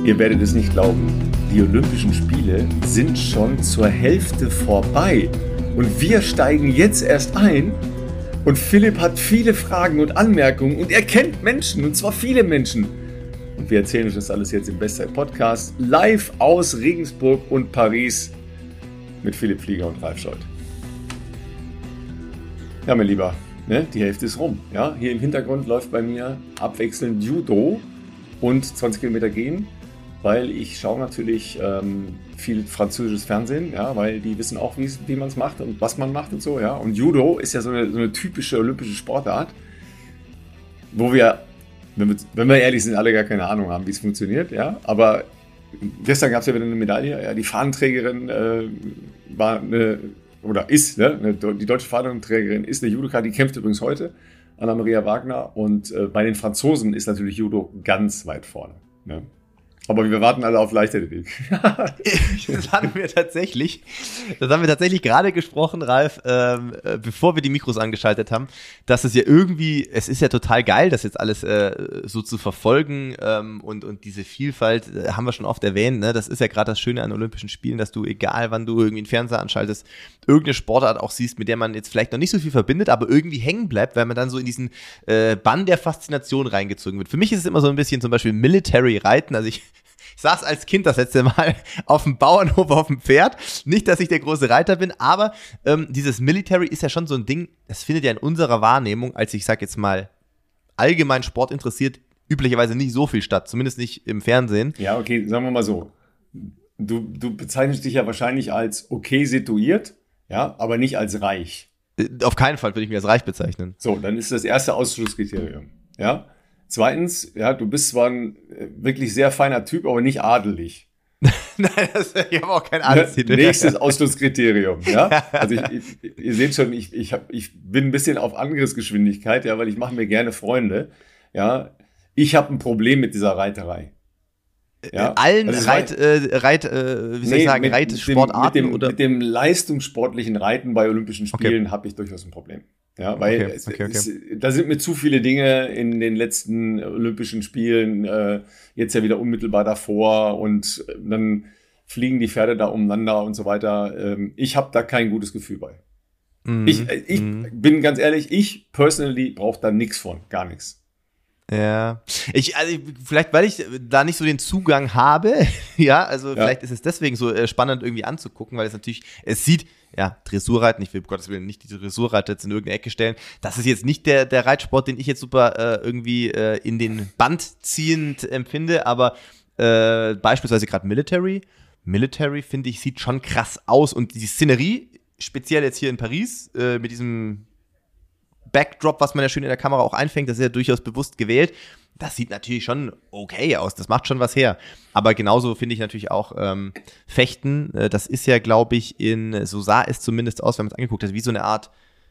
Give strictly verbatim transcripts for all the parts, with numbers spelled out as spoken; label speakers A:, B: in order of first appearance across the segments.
A: Ihr werdet es nicht glauben, die Olympischen Spiele sind schon zur Hälfte vorbei. Und wir steigen jetzt erst ein. Und Philipp hat viele Fragen und Anmerkungen und er kennt Menschen, und zwar viele Menschen. Und wir erzählen euch das alles jetzt im Bestzeit-Podcast, live aus Regensburg und Paris mit Philipp Flieger und Ralf Scholz. Ja, mein Lieber, ne, die Hälfte ist rum. Ja? Hier im Hintergrund läuft bei mir abwechselnd Judo und zwanzig Kilometer gehen, weil ich schaue natürlich ähm, viel französisches Fernsehen, ja, weil die wissen auch, wie man es macht und was man macht und so. Ja. Und Judo ist ja so eine, so eine typische olympische Sportart, wo wir, wenn wir, wenn wir ehrlich sind, alle gar keine Ahnung haben, wie es funktioniert. Ja. Aber gestern gab es ja wieder eine Medaille. Ja. Die Fahnenträgerin äh, war eine, oder ist, ne, eine, die deutsche Fahnenträgerin ist eine Judoka, die kämpft übrigens heute, Anna-Maria Wagner. Und äh, bei den Franzosen ist natürlich Judo ganz weit vorne. Ne. Aber wir warten alle auf Leichtathletik.
B: Das haben wir tatsächlich, das haben wir tatsächlich gerade gesprochen, Ralf, ähm, äh, bevor wir die Mikros angeschaltet haben, dass es ja irgendwie, es ist ja total geil, das jetzt alles äh, so zu verfolgen ähm, und und diese Vielfalt, äh, haben wir schon oft erwähnt, ne? Das ist ja gerade das Schöne an Olympischen Spielen, dass du, egal wann du irgendwie einen Fernseher anschaltest, irgendeine Sportart auch siehst, mit der man jetzt vielleicht noch nicht so viel verbindet, aber irgendwie hängen bleibt, weil man dann so in diesen äh, Bann der Faszination reingezogen wird. Für mich ist es immer so ein bisschen zum Beispiel Military Reiten, also ich Ich saß als Kind das letzte Mal auf dem Bauernhof auf dem Pferd. Nicht, dass ich der große Reiter bin, aber ähm, dieses Military ist ja schon so ein Ding, das findet ja in unserer Wahrnehmung, als ich sag jetzt mal allgemein Sport interessiert, üblicherweise nicht so viel statt, zumindest nicht im Fernsehen.
A: Ja, okay, sagen wir mal so. Du, du bezeichnest dich ja wahrscheinlich als okay situiert, ja, aber nicht als reich.
B: Äh, auf keinen Fall würde ich mich als reich bezeichnen.
A: So, dann ist das erste Ausschlusskriterium, ja. Zweitens, ja, du bist zwar ein wirklich sehr feiner Typ, aber nicht adelig.
B: Nein, das, ich habe auch kein Adelstitel.
A: Nächstes Ausschlusskriterium, ja. Also ich, ich, ihr seht schon, ich, ich, hab, ich bin ein bisschen auf Angriffsgeschwindigkeit, ja, weil ich mache mir gerne Freunde, ja. Ich habe ein Problem mit dieser Reiterei.
B: Ja? In allen also Reit, äh, Reit, äh, wie soll nee, ich sagen, Reitsportarten?
A: Mit dem,
B: oder?
A: Mit dem leistungssportlichen Reiten bei Olympischen Spielen okay. habe ich durchaus ein Problem. Ja, weil
B: okay,
A: es,
B: okay, okay.
A: Es, da sind mir zu viele Dinge in den letzten Olympischen Spielen, äh, jetzt ja wieder unmittelbar davor und dann fliegen die Pferde da umeinander und so weiter. Ähm, ich habe da kein gutes Gefühl bei. Mm, ich ich mm. bin ganz ehrlich, ich personally brauche da nichts von, gar nichts.
B: Ja, ich, also vielleicht, weil ich da nicht so den Zugang habe, ja, also ja. Vielleicht ist es deswegen so äh, spannend irgendwie anzugucken, weil es natürlich, es sieht, ja, Dressurreiten, ich will um Gottes Willen nicht die Dressurreiter jetzt in irgendeine Ecke stellen, das ist jetzt nicht der, der Reitsport, den ich jetzt super äh, irgendwie äh, in den Band ziehend empfinde, aber äh, beispielsweise gerade Military, Military finde ich, sieht schon krass aus und die Szenerie, speziell jetzt hier in Paris, äh, mit diesem Backdrop, was man ja schön in der Kamera auch einfängt, das ist ja durchaus bewusst gewählt. Das sieht natürlich schon okay aus, das macht schon was her. Aber genauso finde ich natürlich auch ähm, Fechten, äh, das ist ja, glaube ich, in, so sah es zumindest aus, wenn man es angeguckt hat, wie so eine Art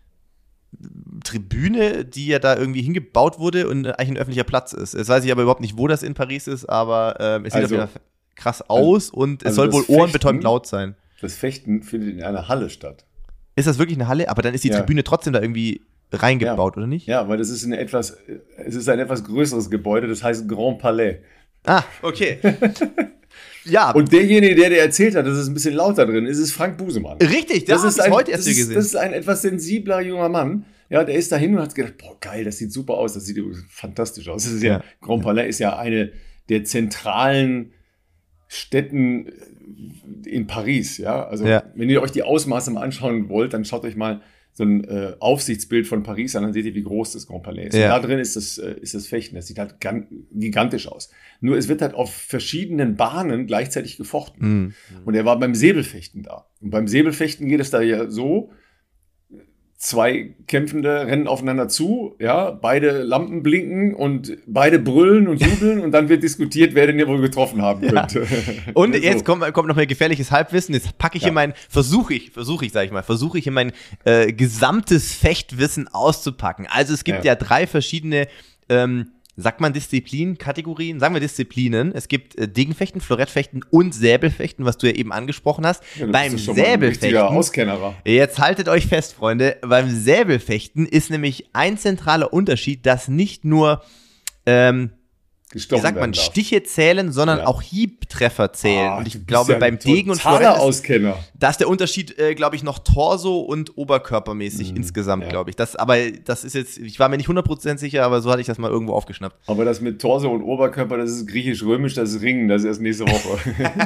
B: Tribüne, die ja da irgendwie hingebaut wurde und eigentlich ein öffentlicher Platz ist. Jetzt weiß ich aber überhaupt nicht, wo das in Paris ist, aber äh, es sieht also, auf jeden Fall krass aus also, und es also soll wohl Fechten, ohrenbetäubend laut sein.
A: Das Fechten findet in einer Halle statt.
B: Ist das wirklich eine Halle? Aber dann ist die ja. Tribüne trotzdem da irgendwie reingebaut,
A: ja.
B: oder nicht?
A: Ja, weil das ist ein etwas, es ist ein etwas größeres Gebäude, das heißt Grand Palais.
B: Ah, okay. Ja.
A: Und derjenige, der dir erzählt hat, dass es ein bisschen lauter drin ist, ist Frank Busemann.
B: Richtig, das, das ist ein, heute erst
A: das
B: gesehen.
A: Das ist ein etwas sensibler junger Mann. Ja, der ist dahin und hat gedacht, boah, geil, das sieht super aus, das sieht fantastisch aus. Das ist ja, ja. Grand Palais ist ja eine der zentralen Städten in Paris, ja. Also, ja. wenn ihr euch die Ausmaße mal anschauen wollt, dann schaut euch mal so ein äh, Aufsichtsbild von Paris an, dann seht ihr, wie groß das Grand Palais ist. Ja. Und da drin ist das, äh, ist das Fechten. Das sieht halt gan- gigantisch aus. Nur es wird halt auf verschiedenen Bahnen gleichzeitig gefochten. Mhm. Und er war beim Säbelfechten da. Und beim Säbelfechten geht es da ja so, zwei Kämpfende rennen aufeinander zu, ja, beide Lampen blinken und beide brüllen und jubeln und dann wird diskutiert, wer den ja wohl getroffen haben könnte.
B: Ja. Und jetzt so. kommt, kommt noch mal gefährliches Halbwissen, jetzt packe ich ja. hier mein, versuche ich, versuche ich, sag ich mal, versuche ich hier mein äh, gesamtes Fechtwissen auszupacken. Also es gibt ja, ja drei verschiedene ähm, sagt man Disziplin, Kategorien? Sagen wir Disziplinen. Es gibt äh, Dingfechten, Florettfechten und Säbelfechten, was du ja eben angesprochen hast.
A: Ja,
B: beim Säbelfechten,
A: Auskennerer.
B: Jetzt haltet euch fest, Freunde, beim Säbelfechten ist nämlich ein zentraler Unterschied, dass nicht nur ähm,
A: gestochen
B: wie sagt man,
A: werden darf.
B: Stiche zählen, sondern
A: Ja.
B: auch Hiebtreffer zählen.
A: Ah,
B: und
A: du
B: ich
A: bist
B: glaube,
A: ja ein
B: beim Degen und
A: totaler
B: Florett ist,
A: Auskenner.
B: da ist der Unterschied, äh, glaube ich, noch Torso und oberkörpermäßig
A: Mhm,
B: insgesamt,
A: ja.
B: glaube ich. Das, aber das ist jetzt, ich war mir nicht hundert Prozent sicher, aber so hatte ich das mal irgendwo aufgeschnappt.
A: Aber das mit Torso und Oberkörper, das ist griechisch-römisch, das ist Ringen, das ist erst nächste Woche.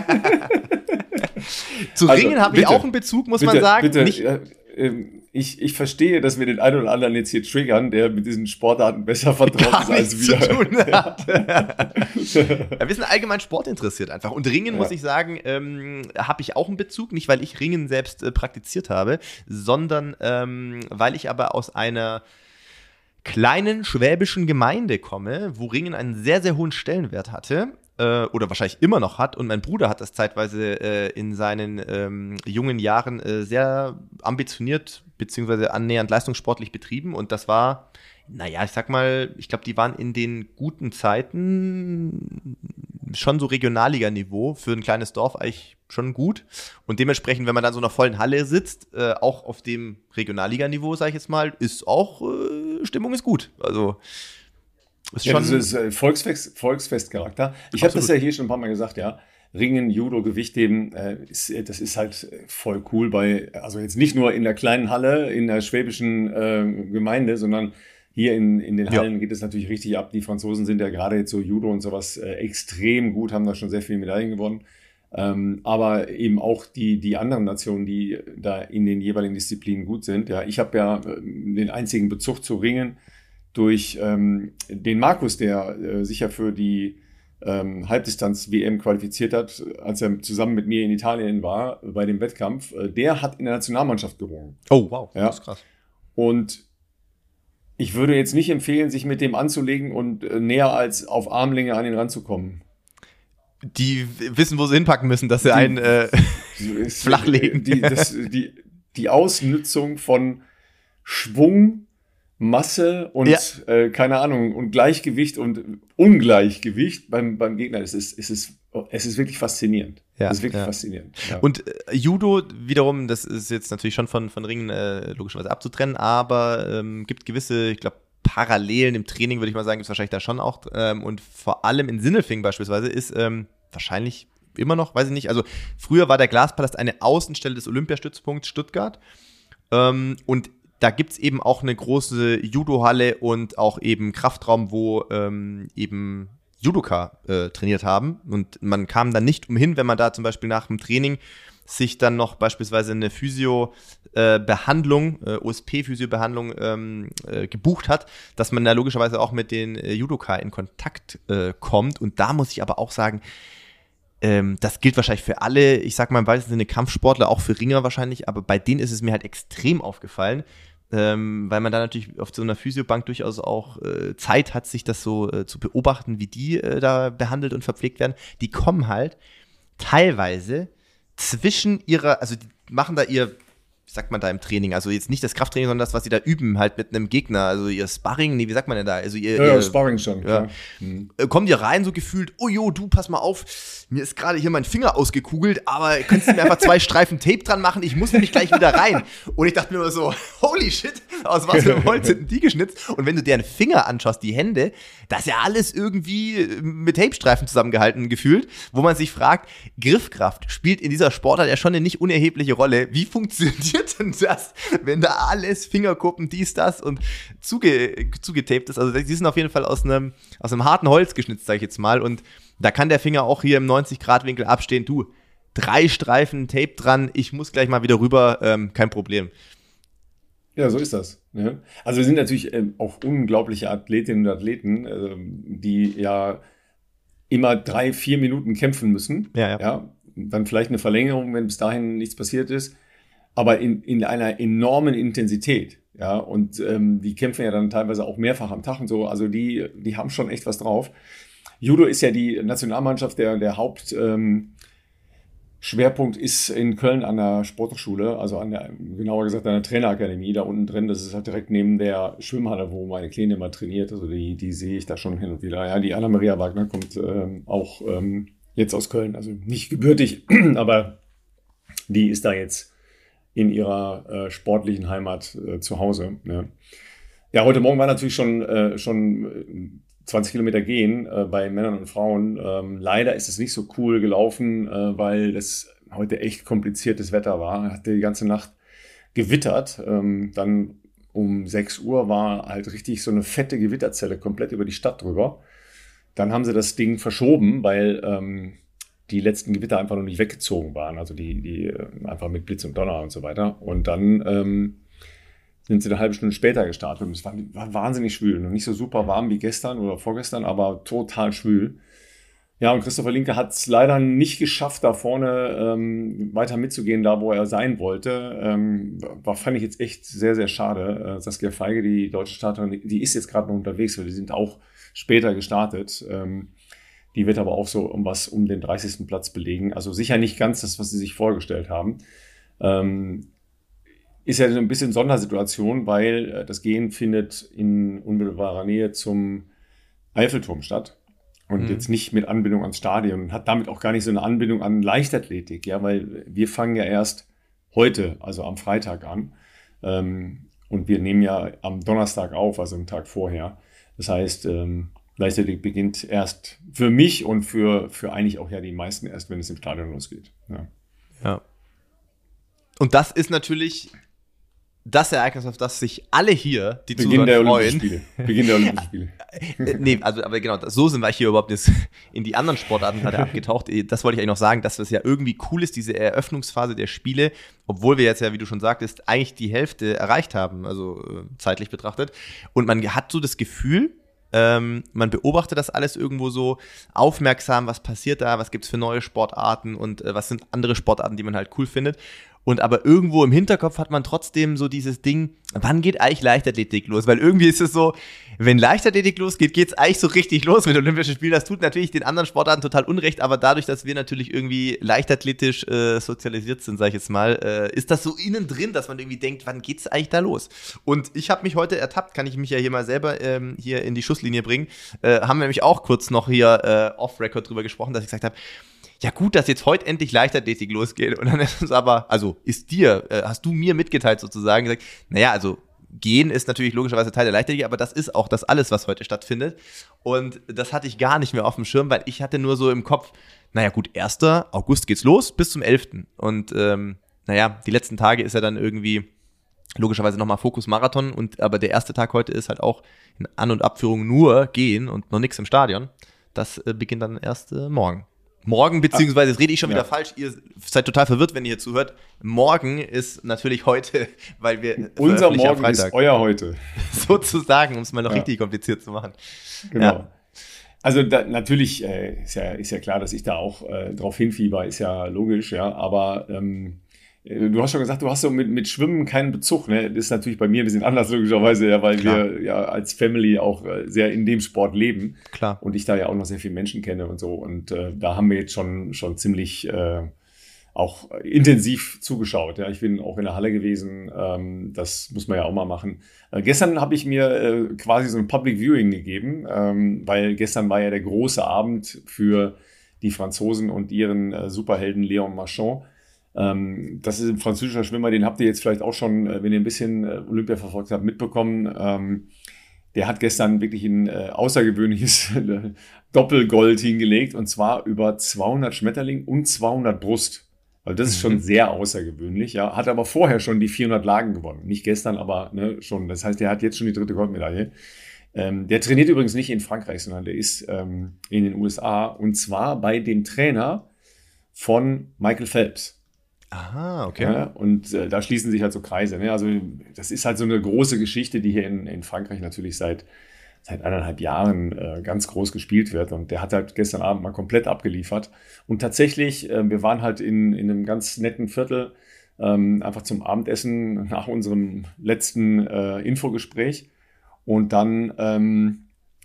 B: Zu
A: Also,
B: Ringen habe ich
A: bitte,
B: auch einen Bezug, muss
A: bitte,
B: man sagen.
A: Bitte,
B: Nicht,
A: äh, ähm, ich, ich verstehe, dass wir den einen oder anderen jetzt hier triggern, der mit diesen Sportarten besser vertraut
B: gar
A: ist als
B: nichts
A: wir.
B: zu tun hat. Ja, wir sind allgemein Sport interessiert einfach. Und Ringen,
A: Ja.
B: muss ich sagen, ähm, habe ich auch einen Bezug. Nicht, weil ich Ringen selbst äh, praktiziert habe, sondern ähm, weil ich aber aus einer kleinen schwäbischen Gemeinde komme, wo Ringen einen sehr, sehr hohen Stellenwert hatte. Äh, oder wahrscheinlich immer noch hat. Und mein Bruder hat das zeitweise äh, in seinen ähm, jungen Jahren äh, sehr ambitioniert beziehungsweise annähernd leistungssportlich betrieben. Und das war, naja, ich sag mal, ich glaube, die waren in den guten Zeiten schon so Regionalliga-Niveau für ein kleines Dorf eigentlich schon gut. Und dementsprechend, wenn man dann so in einer vollen Halle sitzt, äh, auch auf dem Regionalliga-Niveau, sage ich jetzt mal, ist auch, äh, Stimmung ist gut. Also ist
A: Ja,
B: schon...
A: das ist äh, Volksfest, Volksfestcharakter. Ich habe das
B: Absolut.
A: ja hier schon ein paar Mal gesagt, ja. Ringen, Judo, Gewichtheben, äh, ist, äh, das ist halt äh, voll cool bei, also jetzt nicht nur in der kleinen Halle, in der schwäbischen äh, Gemeinde, sondern hier in, in den
B: Ja.
A: Hallen geht es natürlich richtig ab. Die Franzosen sind ja gerade jetzt so Judo und sowas äh, extrem gut, haben da schon sehr viele Medaillen gewonnen. Ähm, aber eben auch die, die anderen Nationen, die da in den jeweiligen Disziplinen gut sind. Ja, ich habe ja äh, den einzigen Bezug zu Ringen durch ähm, den Markus, der äh, sich ja für die ähm, Halbdistanz-W M qualifiziert hat, als er zusammen mit mir in Italien war bei dem Wettkampf. Äh, der hat in der Nationalmannschaft gerungen.
B: Oh, wow,
A: Ja.
B: das ist krass.
A: Und ich würde jetzt nicht empfehlen, sich mit dem anzulegen und äh, näher als auf Armlänge an ihn ranzukommen.
B: Die wissen, wo sie hinpacken müssen, dass sie einen äh,
A: Ist,
B: Flachlegen.
A: Die, das, die, die Ausnützung von Schwung, Masse und
B: Ja.
A: äh, keine Ahnung und Gleichgewicht und Ungleichgewicht beim, beim Gegner. Es ist, es ist, es ist wirklich faszinierend.
B: Ja,
A: es ist wirklich
B: ja.
A: faszinierend. Ja.
B: Und äh, Judo wiederum, das ist jetzt natürlich schon von, von Ringen äh, logischerweise abzutrennen, aber ähm, gibt gewisse, ich glaube, Parallelen im Training, würde ich mal sagen, gibt es wahrscheinlich da schon auch. Ähm, und vor allem in Sindelfingen beispielsweise ist ähm, wahrscheinlich immer noch, weiß ich nicht, also früher war der Glaspalast eine Außenstelle des Olympiastützpunkts Stuttgart. Ähm, und da gibt es eben auch eine große Judo-Halle und auch eben Kraftraum, wo ähm, eben Judoka äh, trainiert haben. Und man kam dann nicht umhin, wenn man da zum Beispiel nach dem Training sich dann noch beispielsweise eine Physio-Behandlung, äh, O S P-Physio-Behandlung ähm, äh, gebucht hat, dass man da logischerweise auch mit den äh, Judoka in Kontakt äh, kommt. Und da muss ich aber auch sagen, ähm, das gilt wahrscheinlich für alle, ich sag mal im weitesten Sinne Kampfsportler, auch für Ringer wahrscheinlich, aber bei denen ist es mir halt extrem aufgefallen, ähm, weil man da natürlich auf so einer Physiobank durchaus auch äh, Zeit hat, sich das so äh, zu beobachten, wie die äh, da behandelt und verpflegt werden. Die kommen halt teilweise zwischen ihrer, also die machen da ihr, wie sagt man da im Training, also jetzt nicht das Krafttraining, sondern das, was sie da üben, halt mit einem Gegner, also ihr Sparring, nee, wie sagt man denn da? Also ihr,
A: Ja, ja,
B: ihr
A: Sparring schon.
B: ja.
A: Klar. Mhm.
B: äh, kommen die rein so gefühlt, oh jo, du, pass mal auf, mir ist gerade hier mein Finger ausgekugelt, aber könntest du mir einfach zwei Streifen Tape dran machen, ich muss nämlich gleich wieder rein. Und ich dachte mir nur so, holy shit, aus was für einem Holz sind denn die geschnitzt? Und wenn du deren Finger anschaust, die Hände, das ist ja alles irgendwie mit Tapestreifen zusammengehalten gefühlt, wo man sich fragt, Griffkraft spielt in dieser Sportart ja schon eine nicht unerhebliche Rolle. Wie funktioniert denn das, wenn da alles, Fingerkuppen, dies, das und zuge, zugetaped ist? Also die sind auf jeden Fall aus einem, aus einem harten Holz geschnitzt, sag ich jetzt mal. Und da kann der Finger auch hier im neunzig-Grad-Winkel abstehen. Du, drei Streifen Tape dran, ich muss gleich mal wieder rüber, ähm, kein Problem.
A: Ja, so ist das. Ja. Also wir sind natürlich ähm, auch unglaubliche Athletinnen und Athleten, ähm, die ja immer drei, vier Minuten kämpfen müssen.
B: Ja, ja.
A: Ja, dann vielleicht eine Verlängerung, wenn bis dahin nichts passiert ist, aber in, in einer enormen Intensität. Ja, und ähm, die kämpfen ja dann teilweise auch mehrfach am Tag und so. Also die, die haben schon echt was drauf. Judo ist ja die Nationalmannschaft, der, der Haupt ähm, Schwerpunkt ist in Köln an der Sporthochschule, also an der, genauer gesagt an der Trainerakademie, da unten drin. Das ist halt direkt neben der Schwimmhalle, wo meine Kleine immer trainiert. Also die, die sehe ich da schon hin und wieder. Ja, die Anna-Maria Wagner kommt ähm, auch ähm, jetzt aus Köln, also nicht gebürtig, aber die ist da jetzt in ihrer äh, sportlichen Heimat äh, zu Hause. Ne? Ja, heute Morgen war natürlich schon, äh, schon zwanzig Kilometer gehen äh, bei Männern und Frauen. Ähm, leider ist es nicht so cool gelaufen, äh, weil das heute echt kompliziertes Wetter war. Hatte die ganze Nacht gewittert. Ähm, dann um sechs Uhr war halt richtig so eine fette Gewitterzelle komplett über die Stadt drüber. Dann haben sie das Ding verschoben, weil ähm, die letzten Gewitter einfach noch nicht weggezogen waren. Also die, die einfach mit Blitz und Donner und so weiter. Und dann ähm, sind sie eine halbe Stunde später gestartet. Und es war, war wahnsinnig schwül. Noch nicht so super warm wie gestern oder vorgestern, aber total schwül. Ja, und Christopher Linke hat es leider nicht geschafft, da vorne ähm, weiter mitzugehen, da wo er sein wollte. Ähm, war, fand ich jetzt echt sehr, sehr schade. Äh, Saskia Feige, die deutsche Starterin, die ist jetzt gerade noch unterwegs, weil die sind auch später gestartet. Ähm, die wird aber auch so um was um den dreißigsten Platz belegen. Also sicher nicht ganz das, was sie sich vorgestellt haben. Ähm, ist ja so ein bisschen Sondersituation, weil äh, das Gehen findet in unmittelbarer Nähe zum Eiffelturm statt. Und mhm. jetzt nicht mit Anbindung ans Stadion. Hat damit auch gar nicht so eine Anbindung an Leichtathletik, ja, weil wir fangen ja erst heute, also am Freitag an. Ähm, und wir nehmen ja am Donnerstag auf, also einen Tag vorher. Das heißt, ähm, Leichtathletik beginnt erst für mich und für, für eigentlich auch ja die meisten erst, wenn es im Stadion losgeht. Ja.
B: Ja. Und das ist natürlich das Ereignis, auf das sich alle hier, die
A: Beginn
B: Zuhörer, freuen.
A: Spiele. Beginn der Olympischen Spiele.
B: Nee, also, aber genau, so sind wir hier überhaupt jetzt in die anderen Sportarten gerade abgetaucht. Das wollte ich eigentlich noch sagen, dass das ja irgendwie cool ist, diese Eröffnungsphase der Spiele, obwohl wir jetzt ja, wie du schon sagtest, eigentlich die Hälfte erreicht haben, also äh, zeitlich betrachtet. Und man hat so das Gefühl, ähm, man beobachtet das alles irgendwo so aufmerksam, was passiert da, was gibt's für neue Sportarten und äh, was sind andere Sportarten, die man halt cool findet. Und aber irgendwo im Hinterkopf hat man trotzdem so dieses Ding, wann geht eigentlich Leichtathletik los? Weil irgendwie ist es so, wenn Leichtathletik losgeht, geht's eigentlich so richtig los mit Olympischen Spielen. Das tut natürlich den anderen Sportarten total Unrecht, aber dadurch, dass wir natürlich irgendwie leichtathletisch äh, sozialisiert sind, sag ich jetzt mal, äh, ist das so innen drin, dass man irgendwie denkt, wann geht's eigentlich da los? Und ich habe mich heute ertappt, kann ich mich ja hier mal selber ähm, hier in die Schusslinie bringen, äh, haben wir nämlich auch kurz noch hier äh, off-Record drüber gesprochen, dass ich gesagt habe, ja gut, dass jetzt heute endlich Leichtathletik losgeht. Und dann ist es aber, also ist dir, äh, hast du mir mitgeteilt sozusagen, gesagt, naja, also Gehen ist natürlich logischerweise Teil der Leichtathletik, aber das ist auch das alles, was heute stattfindet. Und das hatte ich gar nicht mehr auf dem Schirm, weil ich hatte nur so im Kopf, naja gut, ersten August geht's los bis zum elften Und ähm, naja, die letzten Tage ist ja dann irgendwie logischerweise nochmal Fokus Marathon. Und aber der erste Tag heute ist halt auch in An- und Abführung nur Gehen und noch nichts im Stadion. Das äh, beginnt dann erst äh, morgen. Morgen, beziehungsweise, jetzt rede ich schon wieder ja. falsch, ihr seid total verwirrt, wenn ihr hier zuhört. Morgen ist natürlich heute, weil wir
A: Unser Morgen ist euer heute.
B: Sozusagen, um es mal noch ja. richtig kompliziert zu machen.
A: Genau. Ja. Also da, natürlich äh, ist, ja, ist ja klar, dass ich da auch äh, drauf hinfieber, ist ja logisch, ja, aber ähm, du hast schon gesagt, du hast so mit, mit Schwimmen keinen Bezug, ne? Das ist natürlich bei mir ein bisschen anders, logischerweise, ja, weil Klar. wir ja als Family auch äh, sehr in dem Sport leben.
B: Klar.
A: Und ich da ja auch noch sehr viele Menschen kenne und so. Und äh, da haben wir jetzt schon, schon ziemlich äh, auch intensiv zugeschaut. Ja, ich bin auch in der Halle gewesen. Ähm, das muss man ja auch mal machen. Äh, gestern habe ich mir äh, quasi so ein Public Viewing gegeben, ähm, weil gestern war ja der große Abend für die Franzosen und ihren äh, Superhelden Léon Marchand. Das ist ein französischer Schwimmer, den habt ihr jetzt vielleicht auch schon, wenn ihr ein bisschen Olympia verfolgt habt, mitbekommen. Der hat gestern wirklich ein außergewöhnliches Doppelgold hingelegt und zwar über zweihundert Schmetterling und zweihundert Brust. Also das ist schon sehr außergewöhnlich. Ja. Hat aber vorher schon die vierhundert Lagen gewonnen. Nicht gestern, aber ne, schon. Das heißt, der hat jetzt schon die dritte Goldmedaille. Ähm, der trainiert übrigens nicht in Frankreich, sondern der ist ähm, in den U S A und zwar bei dem Trainer von Michael Phelps.
B: Aha, okay.
A: Ja, und äh, da schließen sich halt so Kreise. Ne? Also das ist halt so eine große Geschichte, die hier in, in Frankreich natürlich seit, seit eineinhalb Jahren äh, ganz groß gespielt wird. Und der hat halt gestern Abend mal komplett abgeliefert. Und tatsächlich, äh, wir waren halt in, in einem ganz netten Viertel, ähm, einfach zum Abendessen nach unserem letzten äh, Infogespräch. Und dann ähm,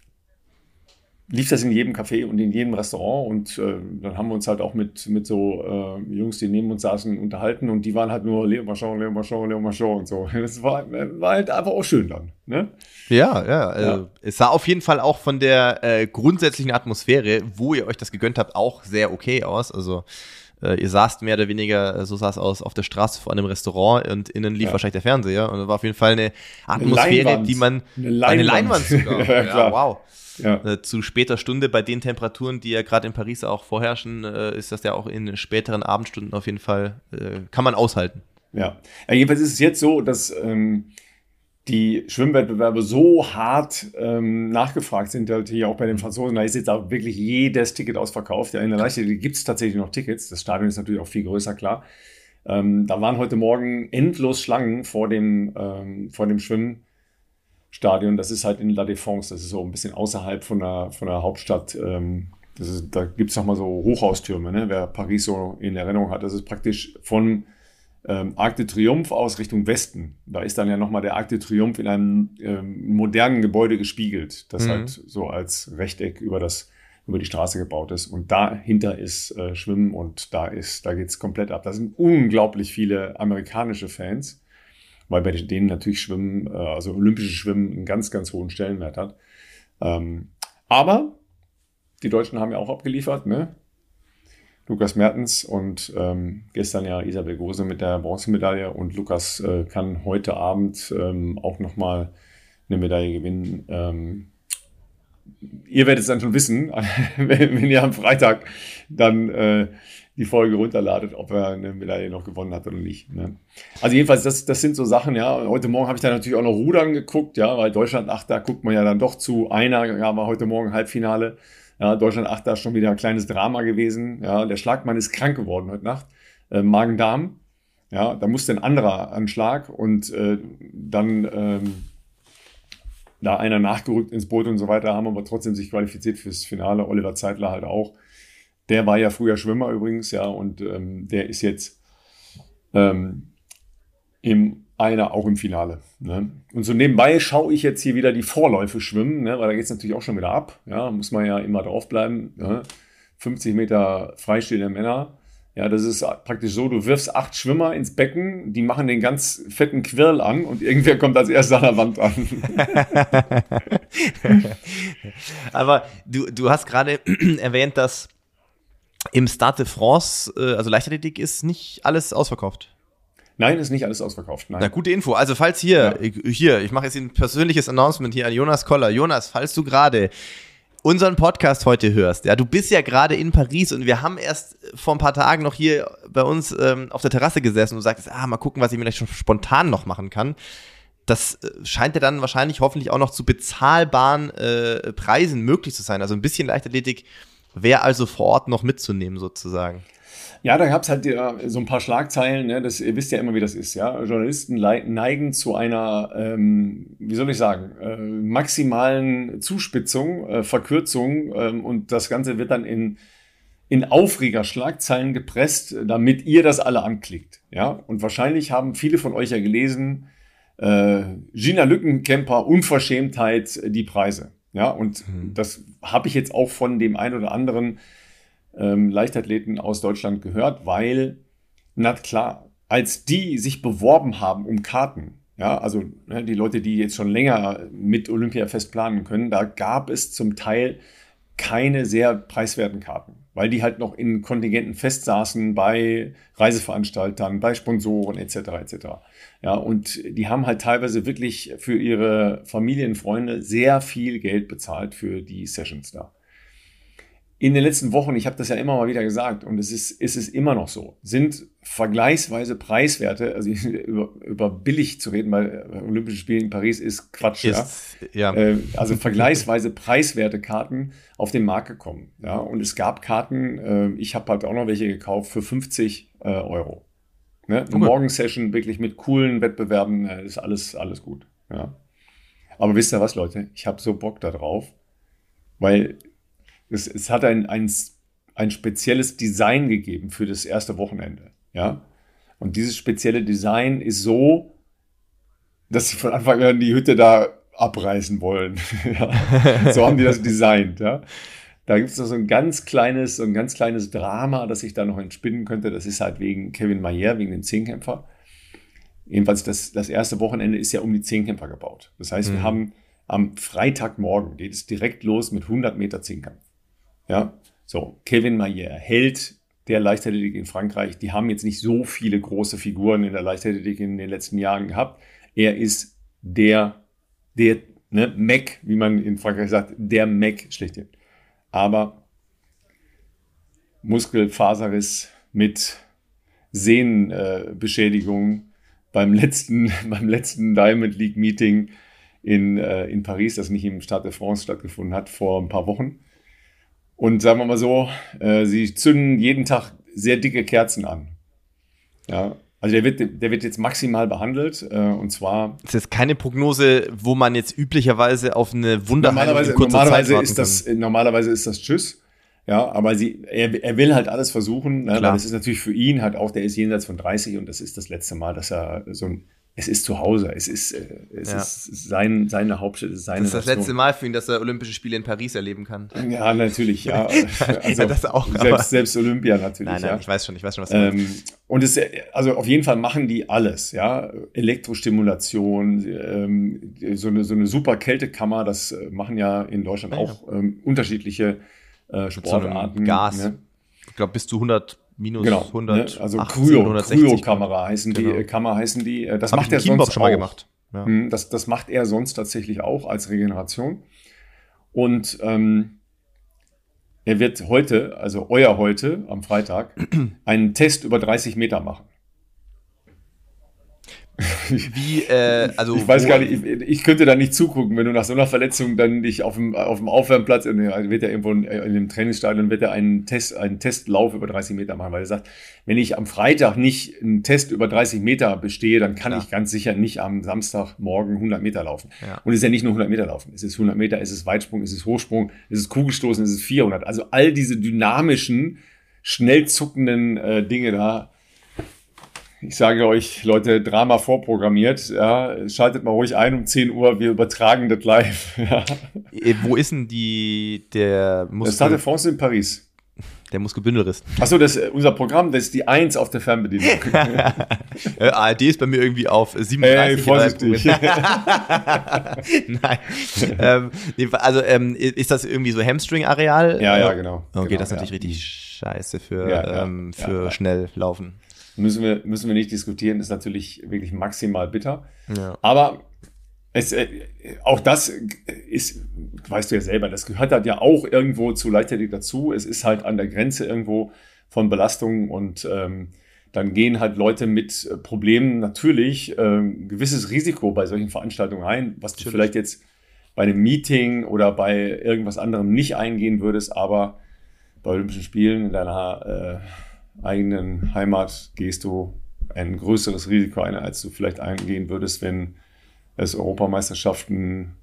A: lief das in jedem Café und in jedem Restaurant und äh, dann haben wir uns halt auch mit, mit so äh, Jungs, die neben uns saßen, unterhalten und die waren halt nur Léon Marchand, Léon Marchand, Léon Marchand und so. Das war, war halt einfach auch schön dann. Ne?
B: Ja, ja, ja. Äh, es sah auf jeden Fall auch von der äh, grundsätzlichen Atmosphäre, wo ihr euch das gegönnt habt, auch sehr okay aus. Also äh, ihr saßt mehr oder weniger, so sah es aus, auf der Straße vor einem Restaurant und innen lief ja. wahrscheinlich der Fernseher und es war auf jeden Fall eine Atmosphäre,
A: Leinwand.
B: die man,
A: eine Leinwand,
B: eine Leinwand sogar,
A: ja,
B: ja, wow.
A: Ja.
B: Äh, zu später Stunde bei den Temperaturen, die ja gerade in Paris auch vorherrschen, äh, ist das ja auch in späteren Abendstunden auf jeden Fall, äh, kann man aushalten.
A: Ja, ja jedenfalls ist es jetzt so, dass ähm, die Schwimmwettbewerbe so hart ähm, nachgefragt sind, halt hier auch bei den Franzosen. Da ist jetzt auch wirklich jedes Ticket ausverkauft. Ja, in der Leichtathletik gibt es tatsächlich noch Tickets. Das Stadion ist natürlich auch viel größer, klar. Ähm, da waren heute Morgen endlos Schlangen vor dem, ähm, vor dem Schwimmstadion. Das ist halt in La Défense. Das ist so ein bisschen außerhalb von der, von der Hauptstadt. Ähm, das ist, da gibt es nochmal so Hochhaustürme, ne? Wer Paris so in Erinnerung hat. Das ist praktisch von Ähm, Arc de Triomphe aus Richtung Westen. Da ist dann ja nochmal der Arc de Triomphe in einem ähm, modernen Gebäude gespiegelt, das mhm. halt so als Rechteck über, das, über die Straße gebaut ist. Und dahinter ist äh, Schwimmen und da, ist, da geht es komplett ab. Da sind unglaublich viele amerikanische Fans, weil bei denen natürlich Schwimmen, äh, also olympisches Schwimmen einen ganz, ganz hohen Stellenwert hat. Ähm, aber die Deutschen haben ja auch abgeliefert, ne? Lukas Mertens und ähm, gestern ja Isabel Gose mit der Bronzemedaille und Lukas äh, kann heute Abend ähm, auch nochmal eine Medaille gewinnen. Ähm, ihr werdet es dann schon wissen, wenn, wenn ihr am Freitag dann äh, die Folge runterladet, ob er eine Medaille noch gewonnen hat oder nicht. Ne? Also jedenfalls, das, das sind so Sachen, ja. Heute Morgen habe ich dann natürlich auch noch Rudern geguckt, ja, weil Deutschland Achter guckt man ja dann doch zu. Einer ja, war heute Morgen Halbfinale. Ja, Deutschland Achter ist schon wieder ein kleines Drama gewesen. Ja, der Schlagmann ist krank geworden heute Nacht. Äh, Magen-Darm. Ja, da musste ein anderer Anschlag und äh, dann ähm, da einer nachgerückt ins Boot und so weiter, haben aber trotzdem sich qualifiziert fürs Finale. Oliver Zeitler halt auch. Der war ja früher Schwimmer übrigens, ja, und ähm, der ist jetzt ähm, im einer auch im Finale. Ne? Und so nebenbei schaue ich jetzt hier wieder die Vorläufe schwimmen, ne? Weil da geht es natürlich auch schon wieder ab. Ja, muss man ja immer draufbleiben. Ne? fünfzig Meter freistehende Männer. Ja, das ist praktisch so, du wirfst acht Schwimmer ins Becken, die machen den ganz fetten Quirl an und irgendwer kommt als erster an der Wand an.
B: Aber du, du hast gerade erwähnt, dass im Stade de France, also Leichtathletik, ist nicht alles ausverkauft.
A: Nein, ist nicht alles ausverkauft. Nein.
B: Na, gute Info. Also falls hier, ja. hier, ich mache jetzt ein persönliches Announcement hier an Jonas Koller. Jonas, falls du gerade unseren Podcast heute hörst, ja, du bist ja gerade in Paris und wir haben erst vor ein paar Tagen noch hier bei uns ähm, auf der Terrasse gesessen und du sagtest, ah, mal gucken, was ich vielleicht schon spontan noch machen kann. Das äh, scheint ja dann wahrscheinlich hoffentlich auch noch zu bezahlbaren äh, Preisen möglich zu sein. Also ein bisschen Leichtathletik wäre also vor Ort noch mitzunehmen sozusagen.
A: Ja, da gab es halt ja, so ein paar Schlagzeilen, ne? Das, ihr wisst ja immer, wie das ist, ja. Journalisten neigen zu einer, ähm, wie soll ich sagen, äh, maximalen Zuspitzung, äh, Verkürzung ähm, und das Ganze wird dann in, in Aufreger-Schlagzeilen gepresst, damit ihr das alle anklickt, ja. Und wahrscheinlich haben viele von euch ja gelesen, äh, Gina Lückenkämper, Unverschämtheit, die Preise, ja. Und mhm. das habe ich jetzt auch von dem einen oder anderen Ähm, Leichtathleten aus Deutschland gehört, weil, na klar, als die sich beworben haben um Karten, ja, also ne, die Leute, die jetzt schon länger mit Olympiafest planen können, da gab es zum Teil keine sehr preiswerten Karten, weil die halt noch in Kontingenten festsaßen bei Reiseveranstaltern, bei Sponsoren et cetera et cetera. Ja, und die haben halt teilweise wirklich für ihre Familienfreunde sehr viel Geld bezahlt für die Sessions da. In den letzten Wochen, ich habe das ja immer mal wieder gesagt und es ist, ist es immer noch so, sind vergleichsweise Preiswerte, also über, über billig zu reden, weil Olympische Spiele in Paris ist Quatsch, ist, ja. ja. Also vergleichsweise preiswerte Karten auf den Markt gekommen. Ja. Und es gab Karten, ich habe halt auch noch welche gekauft für fünfzig Euro. Ne? Eine Morgensession wirklich mit coolen Wettbewerben, ist alles, alles gut. Ja. Aber wisst ihr was, Leute? Ich habe so Bock da drauf, weil Es, es hat ein, ein, ein spezielles Design gegeben für das erste Wochenende. Ja? Und dieses spezielle Design ist so, dass sie von Anfang an die Hütte da abreißen wollen. Ja? So haben die das designt. Ja? Da gibt es noch so ein ganz kleines, so ein ganz kleines Drama, das sich da noch entspinnen könnte. Das ist halt wegen Kevin Mayer, wegen dem Zehnkämpfer. Jedenfalls das, das erste Wochenende ist ja um die Zehnkämpfer gebaut. Das heißt, mhm. wir haben am Freitagmorgen geht es direkt los mit hundert Meter Zehnkampf. Ja, so, Kevin Mayer hält der Leichtathletik in Frankreich. Die haben jetzt nicht so viele große Figuren in der Leichtathletik in den letzten Jahren gehabt. Er ist der, der ne, Mac, wie man in Frankreich sagt, der Mac schlechthin. Aber Muskelfaserriss mit Sehnenbeschädigung äh, beim letzten, beim letzten Diamond League Meeting in, äh, in Paris, das nicht im Stade de France stattgefunden hat, vor ein paar Wochen. Und sagen wir mal so, äh, sie zünden jeden Tag sehr dicke Kerzen an. Ja, also der wird, der wird jetzt maximal behandelt äh, und zwar...
B: Das ist keine Prognose, wo man jetzt üblicherweise auf eine Wunderheilung
A: in kurzer normalerweise Zeit warten ist das, kann. Normalerweise ist das Tschüss. Ja, aber sie, er, er will halt alles versuchen, ne, weil das ist natürlich für ihn halt auch, der ist jenseits von dreißig und das ist das letzte Mal, dass er so ein, es ist zu Hause, es ist, es ja. ist sein, seine Hauptstadt, es ist seine
B: Das ist das Nation. Letzte Mal für ihn, dass er Olympische Spiele in Paris erleben kann.
A: Ja, natürlich, ja. Also
B: ja, das auch.
A: Selbst, selbst Olympia natürlich,
B: Nein, nein,
A: ja.
B: ich weiß schon, ich weiß schon, was du
A: ähm, meinst. Und es, also auf jeden Fall machen die alles, ja. Elektrostimulation, ähm, so eine, so eine super Kältekammer, das machen ja in Deutschland ja. auch ähm, unterschiedliche Äh, Sportarten.
B: So Gas. Ne? Ich glaube, bis zu hundert, minus
A: genau,
B: hundert.
A: Ne? Also Kryo-Kamera heißen die, genau. Kammer heißen die. Das
B: Hab
A: macht er sonst
B: schon mal
A: auch.
B: gemacht. Ja.
A: Das, das macht er sonst tatsächlich auch als Regeneration. Und ähm, er wird heute, also euer heute, am Freitag, einen Test über dreißig Meter machen.
B: Wie, äh, also
A: ich weiß gar nicht, ich, ich könnte da nicht zugucken, wenn du nach so einer Verletzung dann dich auf dem, auf dem Aufwärmplatz, in, wird er irgendwo in, in dem Trainingsstadion, wird er einen Test, einen Testlauf über dreißig Meter machen, weil er sagt, wenn ich am Freitag nicht einen Test über dreißig Meter bestehe, dann kann Klar. ich ganz sicher nicht am Samstagmorgen hundert Meter laufen. Ja. Und es ist ja nicht nur hundert Meter laufen, es ist hundert Meter, es ist Weitsprung, es ist Hochsprung, es ist Kugelstoßen, es ist vierhundert. Also all diese dynamischen, schnell zuckenden äh, Dinge da. Ich sage euch, Leute, Drama vorprogrammiert. Ja, schaltet mal ruhig ein um zehn Uhr, wir übertragen das live. Ja.
B: Wo ist denn die, der
A: Muskel... Das Stade de France in Paris.
B: Der Muskelbündelriss.
A: Achso, das ist unser Programm, das ist die eins auf der Fernbedienung.
B: A R D ist bei mir irgendwie auf siebenunddreißig.
A: Ey, vorsichtig.
B: Nein. ähm, also ähm, ist das irgendwie so Hamstring-Areal?
A: Ja, ja, genau.
B: Okay,
A: genau,
B: das ist natürlich
A: ja.
B: richtig scheiße für,
A: ja,
B: ähm, für
A: ja, ja.
B: schnell laufen.
A: Müssen wir, müssen wir nicht diskutieren, ist natürlich wirklich maximal bitter.
B: Ja.
A: Aber es, äh, auch das ist, weißt du ja selber, das gehört halt ja auch irgendwo zu Leichtathletik dazu. Es ist halt an der Grenze irgendwo von Belastung und ähm, dann gehen halt Leute mit Problemen natürlich äh, ein gewisses Risiko bei solchen Veranstaltungen ein, was du vielleicht jetzt bei einem Meeting oder bei irgendwas anderem nicht eingehen würdest, aber bei Olympischen Spielen in deiner äh, eigenen Heimat gehst du ein größeres Risiko ein, als du vielleicht eingehen würdest, wenn es Europameisterschaften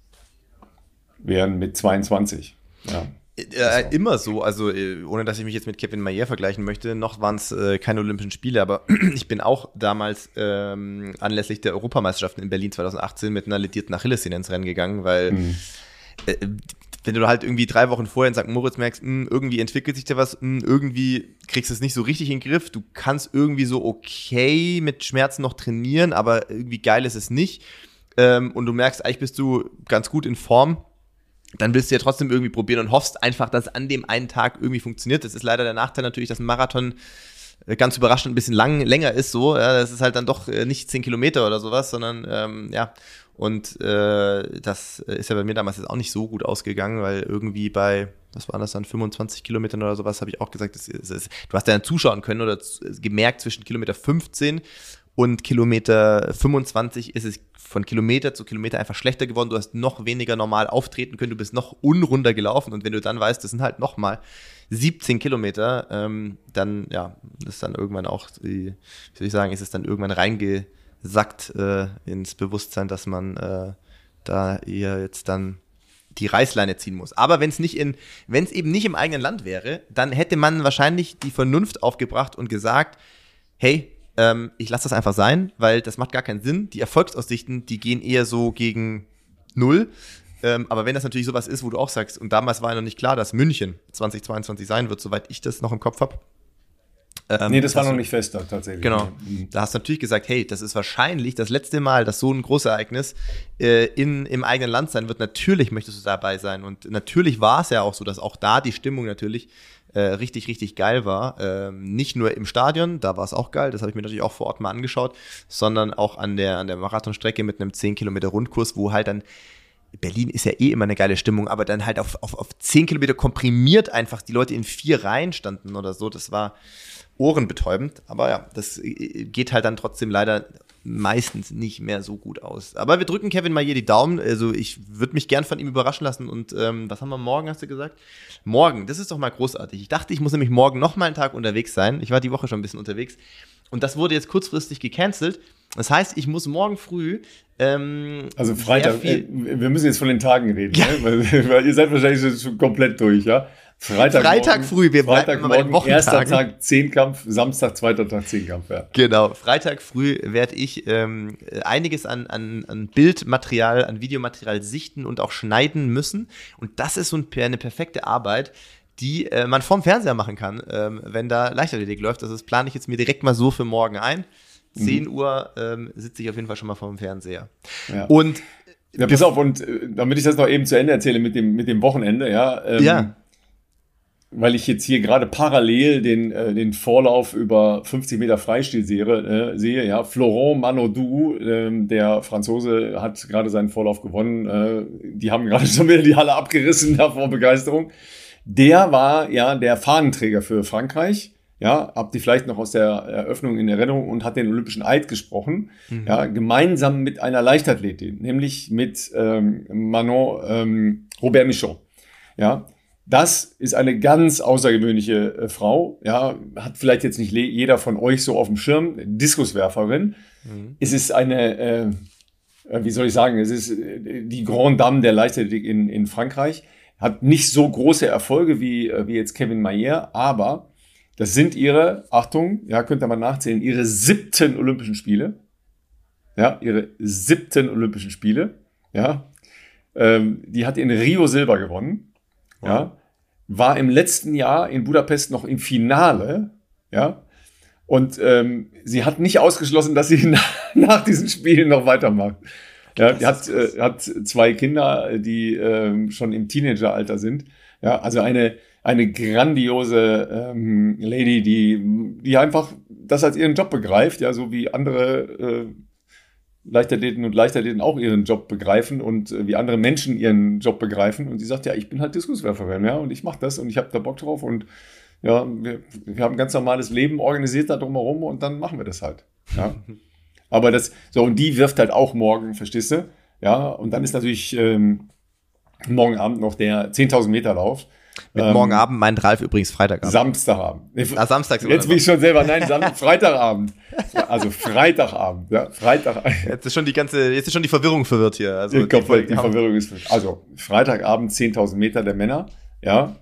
A: wären mit zweiundzwanzig. Ja.
B: Äh, immer so, also ohne dass ich mich jetzt mit Kevin Mayer vergleichen möchte, noch waren es äh, keine Olympischen Spiele, aber ich bin auch damals ähm, anlässlich der Europameisterschaften in Berlin zweitausendachtzehn mit einer ledierten Achillessehne ins Rennen gegangen, weil mhm. äh, wenn du halt irgendwie drei Wochen vorher in Sankt Moritz merkst, mh, irgendwie entwickelt sich da was, mh, irgendwie kriegst du es nicht so richtig in den Griff, du kannst irgendwie so okay mit Schmerzen noch trainieren, aber irgendwie geil ist es nicht, ähm, und du merkst, eigentlich bist du ganz gut in Form, dann willst du ja trotzdem irgendwie probieren und hoffst einfach, dass es an dem einen Tag irgendwie funktioniert. Das ist leider der Nachteil natürlich, dass ein Marathon ganz überraschend ein bisschen lang, länger ist, so, ja, das ist halt dann doch nicht zehn Kilometer oder sowas, sondern, ähm, ja, und äh, das ist ja bei mir damals jetzt auch nicht so gut ausgegangen, weil irgendwie bei, was waren das dann, fünfundzwanzig Kilometern oder sowas, habe ich auch gesagt, das ist, das ist, du hast ja dann zuschauen können oder gemerkt, zwischen Kilometer fünfzehn und Kilometer fünfundzwanzig ist es von Kilometer zu Kilometer einfach schlechter geworden, du hast noch weniger normal auftreten können, du bist noch unrunder gelaufen und wenn du dann weißt, das sind halt nochmal siebzehn Kilometer, ähm, dann, ja, ist dann irgendwann auch, wie soll ich sagen, ist es dann irgendwann reingesackt äh, ins Bewusstsein, dass man äh, da eher jetzt dann die Reißleine ziehen muss. Aber wenn es nicht in, wenn es eben nicht im eigenen Land wäre, dann hätte man wahrscheinlich die Vernunft aufgebracht und gesagt, hey, ähm, ich lasse das einfach sein, weil das macht gar keinen Sinn. Die Erfolgsaussichten, die gehen eher so gegen null. Ähm, aber wenn das natürlich sowas ist, wo du auch sagst, und damals war ja noch nicht klar, dass München zwanzig zweiundzwanzig sein wird, soweit ich das noch im Kopf habe, Ähm,
A: nee, das war noch
B: du,
A: nicht fest da, tatsächlich.
B: Genau. Mhm. Da hast du natürlich gesagt, hey, das ist wahrscheinlich das letzte Mal, dass so ein Großereignis äh, in, im eigenen Land sein wird. Natürlich möchtest du dabei sein. Und natürlich war es ja auch so, dass auch da die Stimmung natürlich äh, richtig, richtig geil war. Ähm, nicht nur im Stadion, da war es auch geil, das habe ich mir natürlich auch vor Ort mal angeschaut, sondern auch an der, an der Marathonstrecke mit einem zehn Kilometer Rundkurs, wo halt dann Berlin ist ja eh immer eine geile Stimmung, aber dann halt auf, auf, auf zehn Kilometer komprimiert einfach die Leute in vier Reihen standen oder so. Das war ohrenbetäubend, aber ja, das geht halt dann trotzdem leider meistens nicht mehr so gut aus. Aber wir drücken Kevin Mayer die Daumen, also ich würde mich gern von ihm überraschen lassen und ähm, was haben wir morgen, hast du gesagt? Morgen, das ist doch mal großartig. Ich dachte, ich muss nämlich morgen noch mal einen Tag unterwegs sein. Ich war die Woche schon ein bisschen unterwegs und das wurde jetzt kurzfristig gecancelt. Das heißt, ich muss morgen früh ähm,
A: also Freitag, äh, wir müssen jetzt von den Tagen reden, ja. ne? weil, weil ihr seid wahrscheinlich schon komplett durch, ja? Freitag,
B: Freitag morgen, früh, wir
A: Freitag
B: bleiben bei den
A: morgen, erster
B: Wochentagen.
A: Tag Zehnkampf, Samstag, zweiter Tag Zehnkampf, ja.
B: Genau, Freitag früh werde ich ähm, einiges an, an, an Bildmaterial, an Videomaterial sichten und auch schneiden müssen. Und das ist so ein, eine perfekte Arbeit, die äh, man vorm Fernseher machen kann, ähm, wenn da Leichtathletik läuft. Also das plane ich jetzt mir direkt mal so für morgen ein. zehn Uhr ähm, sitze ich auf jeden Fall schon mal vorm Fernseher.
A: Ja.
B: Und
A: ja, pass auf, und äh, damit ich das noch eben zu Ende erzähle mit dem, mit dem Wochenende, ja, ähm,
B: ja.
A: weil ich jetzt hier gerade parallel den, äh, den Vorlauf über fünfzig Meter Freistil sehe, äh, sehe ja, Florent Manodou, äh, der Franzose, hat gerade seinen Vorlauf gewonnen, äh, die haben gerade schon wieder die Halle abgerissen da vor Begeisterung. Der war ja der Fahnenträger für Frankreich. Ja, habt ihr vielleicht noch aus der Eröffnung in Erinnerung und hat den Olympischen Eid gesprochen, mhm. ja, gemeinsam mit einer Leichtathletin, nämlich mit ähm, Manon ähm, Robert Michon. Ja, das ist eine ganz außergewöhnliche äh, Frau, ja, hat vielleicht jetzt nicht jeder von euch so auf dem Schirm, Diskuswerferin. Mhm. Es ist eine, äh, wie soll ich sagen, es ist äh, die Grande Dame der Leichtathletik in, in Frankreich, hat nicht so große Erfolge wie, äh, wie jetzt Kevin Mayer, aber das sind ihre, Achtung, ja, könnt ihr mal nachzählen, ihre siebten Olympischen Spiele. Ja, ihre siebten Olympischen Spiele. Ja, ähm, die hat in Rio Silber gewonnen. Wow. Ja, war im letzten Jahr in Budapest noch im Finale. Ja, und ähm, sie hat nicht ausgeschlossen, dass sie nach, nach diesen Spielen noch weitermacht. Ja, die hat, äh, hat zwei Kinder, die äh, schon im Teenageralter sind. Ja, also eine eine grandiose ähm, Lady, die die einfach das als ihren Job begreift, ja, so wie andere äh, Leichtathleten und Leichtathleten auch ihren Job begreifen und äh, wie andere Menschen ihren Job begreifen. Und sie sagt, ja, ich bin halt Diskuswerferin, ja, und ich mache das und ich habe da Bock drauf und ja, wir, wir haben ein ganz normales Leben organisiert da drumherum und dann machen wir das halt. Ja. Aber das, so, und die wirft halt auch morgen, verstehst du? Ja, und dann ist natürlich ähm, morgen Abend noch der zehntausend Meter Lauf.
B: Mit ähm, morgen Abend meint Ralf übrigens Freitagabend.
A: Samstagabend.
B: Ah, Samstags.
A: Jetzt bin ich schon selber, nein, Sam- Freitagabend. Also Freitagabend, ja, Freitagabend.
B: Jetzt ist schon die ganze, jetzt ist schon die Verwirrung verwirrt hier. Also
A: die, die, die Verwirrung ist, also Freitagabend zehntausend Meter der Männer, ja.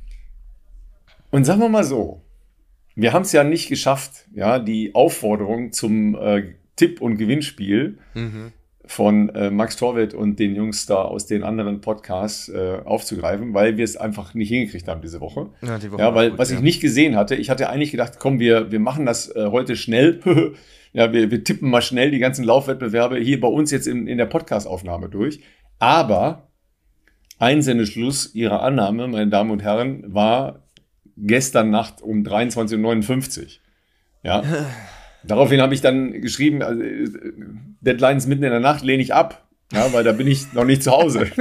A: Und sagen wir mal so, wir haben es ja nicht geschafft, ja, die Aufforderung zum äh, Tipp- und Gewinnspiel mhm. von äh, Max Torwitt und den Jungs da aus den anderen Podcasts äh, aufzugreifen, weil wir es einfach nicht hingekriegt haben diese Woche. Ja, die Woche ja weil gut, was ja. ich nicht gesehen hatte, ich hatte eigentlich gedacht, komm, wir wir machen das äh, heute schnell. ja, wir, wir tippen mal schnell die ganzen Laufwettbewerbe hier bei uns jetzt in, in der Podcast-Aufnahme durch. Aber Einsendeschluss Ihrer Annahme, meine Damen und Herren, war gestern Nacht um dreiundzwanzig Uhr neunundfünfzig. Ja. Daraufhin habe ich dann geschrieben, also, Deadlines mitten in der Nacht lehne ich ab, ja, weil da bin ich noch nicht zu Hause.
B: ich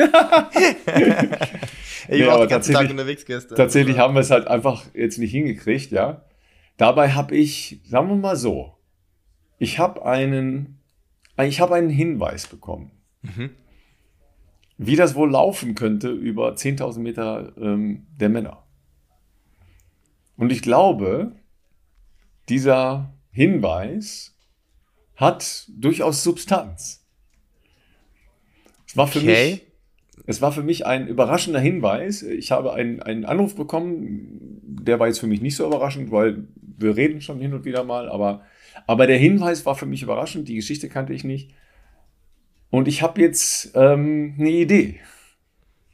B: nee, war auch den ganzen Tag unterwegs gestern.
A: Tatsächlich haben wir es halt einfach jetzt nicht hingekriegt, ja. Dabei habe ich, sagen wir mal so, ich habe einen, ich habe einen Hinweis bekommen, mhm. wie das wohl laufen könnte über zehntausend Meter ähm, der Männer. Und ich glaube, dieser Hinweis hat durchaus Substanz. Es war für okay. mich, es war für mich ein überraschender Hinweis. Ich habe einen, einen Anruf bekommen, der war jetzt für mich nicht so überraschend, weil wir reden schon hin und wieder mal, aber, aber der Hinweis war für mich überraschend, die Geschichte kannte ich nicht. Und ich habe jetzt ähm, eine Idee.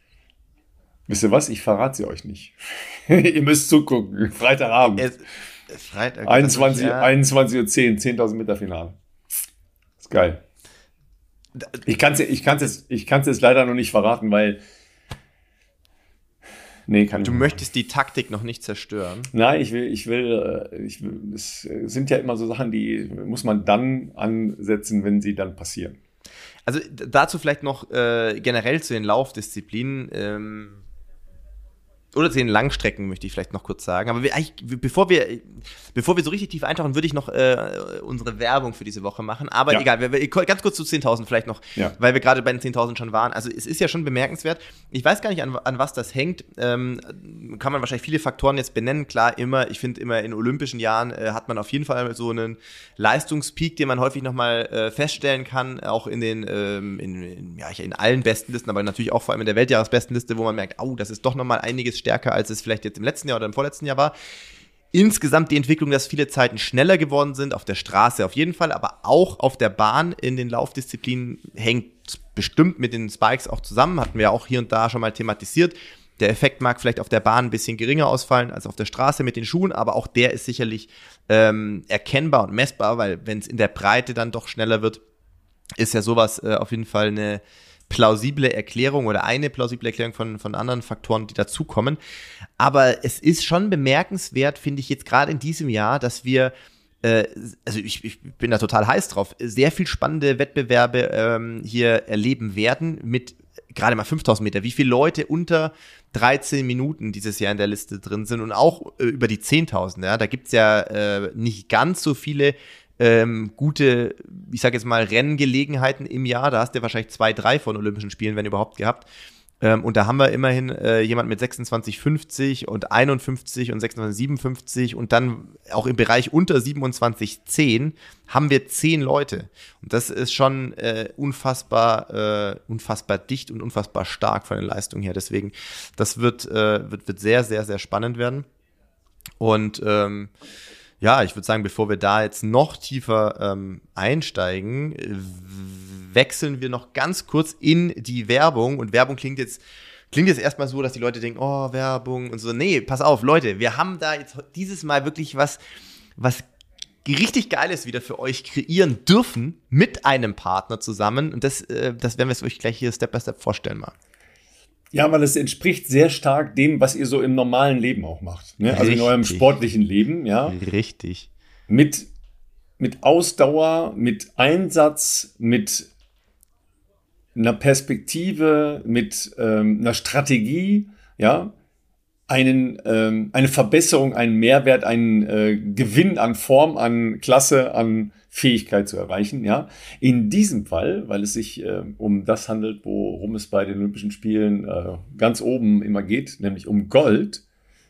A: Wisst ihr was? Ich verrate sie euch nicht. Ihr müsst zugucken. Freitagabend.
B: Es Freitag.
A: einundzwanzig,
B: ja.
A: einundzwanzig Uhr zehn, zehntausend Meter Finale. Ist geil. Ich kann es ich kann's jetzt, ich kann's jetzt leider noch nicht verraten, weil nee, kann ich
B: Du
A: nicht.
B: möchtest die Taktik noch nicht zerstören.
A: Nein, ich will, ich will, ich will, es sind ja immer so Sachen, die muss man dann ansetzen, wenn sie dann passieren.
B: Also dazu vielleicht noch äh, generell zu den Laufdisziplinen ähm, oder zu den Langstrecken möchte ich vielleicht noch kurz sagen. Aber wir, eigentlich, bevor wir bevor wir so richtig tief eintauchen, würde ich noch äh, unsere Werbung für diese Woche machen. Aber
A: ja.
B: egal, wir, wir, ganz kurz zu zehntausend vielleicht noch,
A: ja.
B: weil wir gerade bei den zehntausend schon waren. Also es ist ja schon bemerkenswert. Ich weiß gar nicht, an, an was das hängt. Ähm, kann man wahrscheinlich viele Faktoren jetzt benennen. Klar, immer, ich finde immer in olympischen Jahren äh, hat man auf jeden Fall so einen Leistungspeak, den man häufig nochmal äh, feststellen kann. Auch in den, ähm, in, in, ja, in allen Bestenlisten, aber natürlich auch vor allem in der Weltjahresbestenliste, wo man merkt, oh, das ist doch nochmal einiges stärker, als es vielleicht jetzt im letzten Jahr oder im vorletzten Jahr war. Insgesamt die Entwicklung, dass viele Zeiten schneller geworden sind, auf der Straße auf jeden Fall, aber auch auf der Bahn in den Laufdisziplinen hängt bestimmt mit den Spikes auch zusammen, hatten wir auch hier und da schon mal thematisiert. Der Effekt mag vielleicht auf der Bahn ein bisschen geringer ausfallen als auf der Straße mit den Schuhen, aber auch der ist sicherlich ähm, erkennbar und messbar, weil wenn es in der Breite dann doch schneller wird, ist ja sowas äh, auf jeden Fall eine plausible Erklärung oder eine plausible Erklärung von, von anderen Faktoren, die dazukommen. Aber es ist schon bemerkenswert, finde ich jetzt gerade in diesem Jahr, dass wir, äh, also ich, ich bin da total heiß drauf, sehr viel spannende Wettbewerbe ähm, hier erleben werden mit gerade mal fünftausend Meter. Wie viele Leute unter dreizehn Minuten dieses Jahr in der Liste drin sind und auch äh, über die zehntausend. Ja? Da gibt es ja äh, nicht ganz so viele Ähm, gute, ich sage jetzt mal, Renngelegenheiten im Jahr. Da hast du wahrscheinlich zwei, drei von Olympischen Spielen, wenn überhaupt, gehabt. Ähm, und da haben wir immerhin äh, jemand mit sechsundzwanzig fünfzig und einundfünfzig und sechsundzwanzig siebenundfünfzig und dann auch im Bereich unter siebenundzwanzig zehn haben wir zehn Leute. Und das ist schon äh, unfassbar, äh, unfassbar dicht und unfassbar stark von der Leistung her. Deswegen, das wird, äh, wird, wird sehr, sehr, sehr spannend werden. Und ähm, ja, ich würde sagen, bevor wir da jetzt noch tiefer ähm, einsteigen, wechseln wir noch ganz kurz in die Werbung. Und Werbung klingt jetzt klingt jetzt erstmal so, dass die Leute denken, oh, Werbung und so. Nee, pass auf, Leute, wir haben da jetzt dieses Mal wirklich was, was richtig Geiles wieder für euch kreieren dürfen mit einem Partner zusammen. Und das, äh, das werden wir euch gleich hier Step by Step vorstellen mal.
A: Ja, weil es entspricht sehr stark dem, was ihr so im normalen Leben auch macht. Ne? Also in eurem sportlichen Leben, ja.
B: Richtig.
A: Mit, mit Ausdauer, mit Einsatz, mit einer Perspektive, mit ähm, einer Strategie, ja. Einen, ähm, eine Verbesserung, einen Mehrwert, einen äh, Gewinn an Form, an Klasse, an Fähigkeit zu erreichen. Ja, in diesem Fall, weil es sich äh, um das handelt, worum es bei den Olympischen Spielen äh, ganz oben immer geht, nämlich um Gold,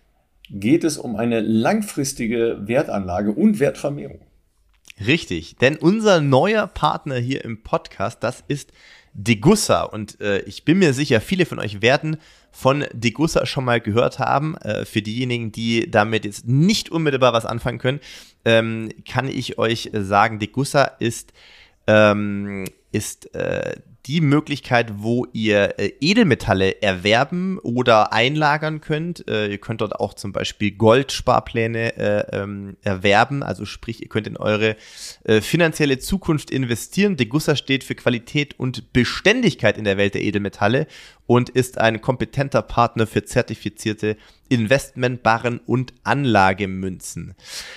A: geht es um eine langfristige Wertanlage und Wertvermehrung.
B: Richtig, denn unser neuer Partner hier im Podcast, das ist Degussa. Und äh, ich bin mir sicher, viele von euch werden von Degussa schon mal gehört haben. Äh, für diejenigen, die damit jetzt nicht unmittelbar was anfangen können, ähm, kann ich euch sagen, Degussa ist, ähm, ist äh, die Möglichkeit, wo ihr äh, Edelmetalle erwerben oder einlagern könnt. Äh, ihr könnt dort auch zum Beispiel Goldsparpläne äh, ähm, erwerben, also sprich, ihr könnt in eure äh, finanzielle Zukunft investieren. Degussa steht für Qualität und Beständigkeit in der Welt der Edelmetalle und ist ein kompetenter Partner für zertifizierte Investmentbarren und Anlagemünzen.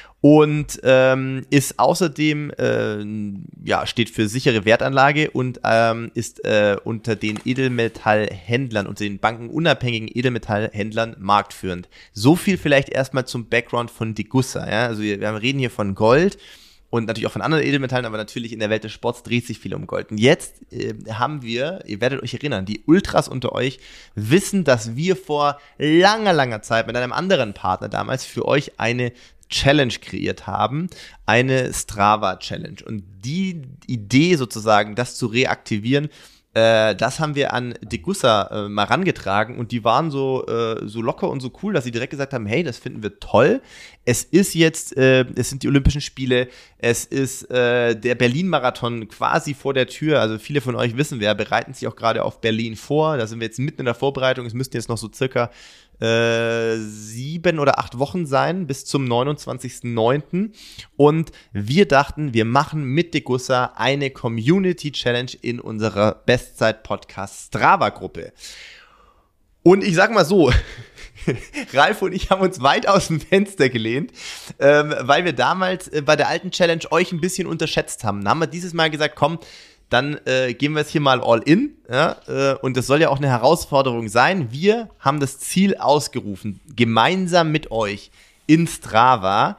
B: Und ähm, ist außerdem, äh, ja, steht für sichere Wertanlage und ähm, ist äh, unter den Edelmetallhändlern, unter den bankenunabhängigen Edelmetallhändlern marktführend. So viel vielleicht erstmal zum Background von Degussa. Ja? Also wir, wir reden hier von Gold und natürlich auch von anderen Edelmetallen, aber natürlich in der Welt des Sports dreht sich viel um Gold. Und jetzt äh, haben wir, ihr werdet euch erinnern, die Ultras unter euch wissen, dass wir vor langer, langer Zeit mit einem anderen Partner damals für euch eine Challenge kreiert haben, eine Strava-Challenge. Und die Idee sozusagen, das zu reaktivieren, äh, das haben wir an Degussa äh, mal rangetragen und die waren so, äh, so locker und so cool, dass sie direkt gesagt haben, hey, das finden wir toll. Es ist jetzt, äh, es sind die Olympischen Spiele, es ist äh, der Berlin-Marathon quasi vor der Tür, also viele von euch wissen, wir bereiten sich auch gerade auf Berlin vor, da sind wir jetzt mitten in der Vorbereitung, es müssten jetzt noch so circa äh, sieben oder acht Wochen sein, bis zum neunundzwanzigsten neunten Und wir dachten, wir machen mit Degussa eine Community-Challenge in unserer Bestzeit-Podcast-Strava-Gruppe. Und ich sag mal so, Ralf und ich haben uns weit aus dem Fenster gelehnt, ähm, weil wir damals äh, bei der alten Challenge euch ein bisschen unterschätzt haben. Da haben wir dieses Mal gesagt, komm, dann äh, gehen wir es hier mal all in. Ja, äh, und das soll ja auch eine Herausforderung sein. Wir haben das Ziel ausgerufen, gemeinsam mit euch in Strava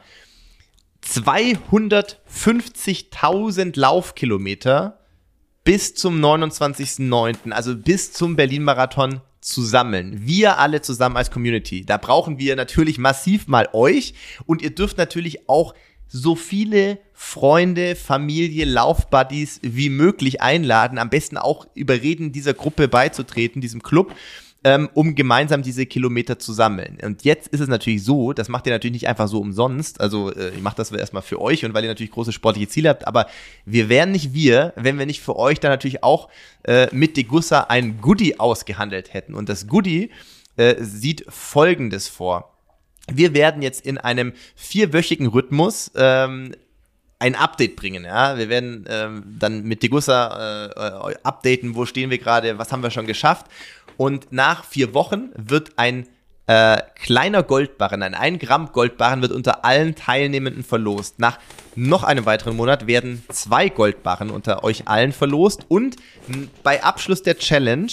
B: zweihundertfünfzigtausend Laufkilometer bis zum neunundzwanzigsten neunten, also bis zum Berlin-Marathon zu sammeln. Wir alle zusammen als Community. Da brauchen wir natürlich massiv mal euch und ihr dürft natürlich auch so viele Freunde, Familie, Laufbuddies wie möglich einladen. Am besten auch überreden, dieser Gruppe beizutreten, diesem Club, ähm, um gemeinsam diese Kilometer zu sammeln. Und jetzt ist es natürlich so, das macht ihr natürlich nicht einfach so umsonst. Also äh, ich mache das erstmal für euch und weil ihr natürlich große sportliche Ziele habt. Aber wir wären nicht wir, wenn wir nicht für euch dann natürlich auch äh, mit Degussa ein Goodie ausgehandelt hätten. Und das Goodie äh, sieht Folgendes vor. Wir werden jetzt in einem vierwöchigen Rhythmus ähm, ein Update bringen. Ja? Wir werden ähm, dann mit Degussa äh, äh, updaten, wo stehen wir gerade, was haben wir schon geschafft. Und nach vier Wochen wird ein äh, kleiner Goldbarren, ein ein Gramm Goldbarren wird unter allen Teilnehmenden verlost. Nach noch einem weiteren Monat werden zwei Goldbarren unter euch allen verlost. Und m, bei Abschluss der Challenge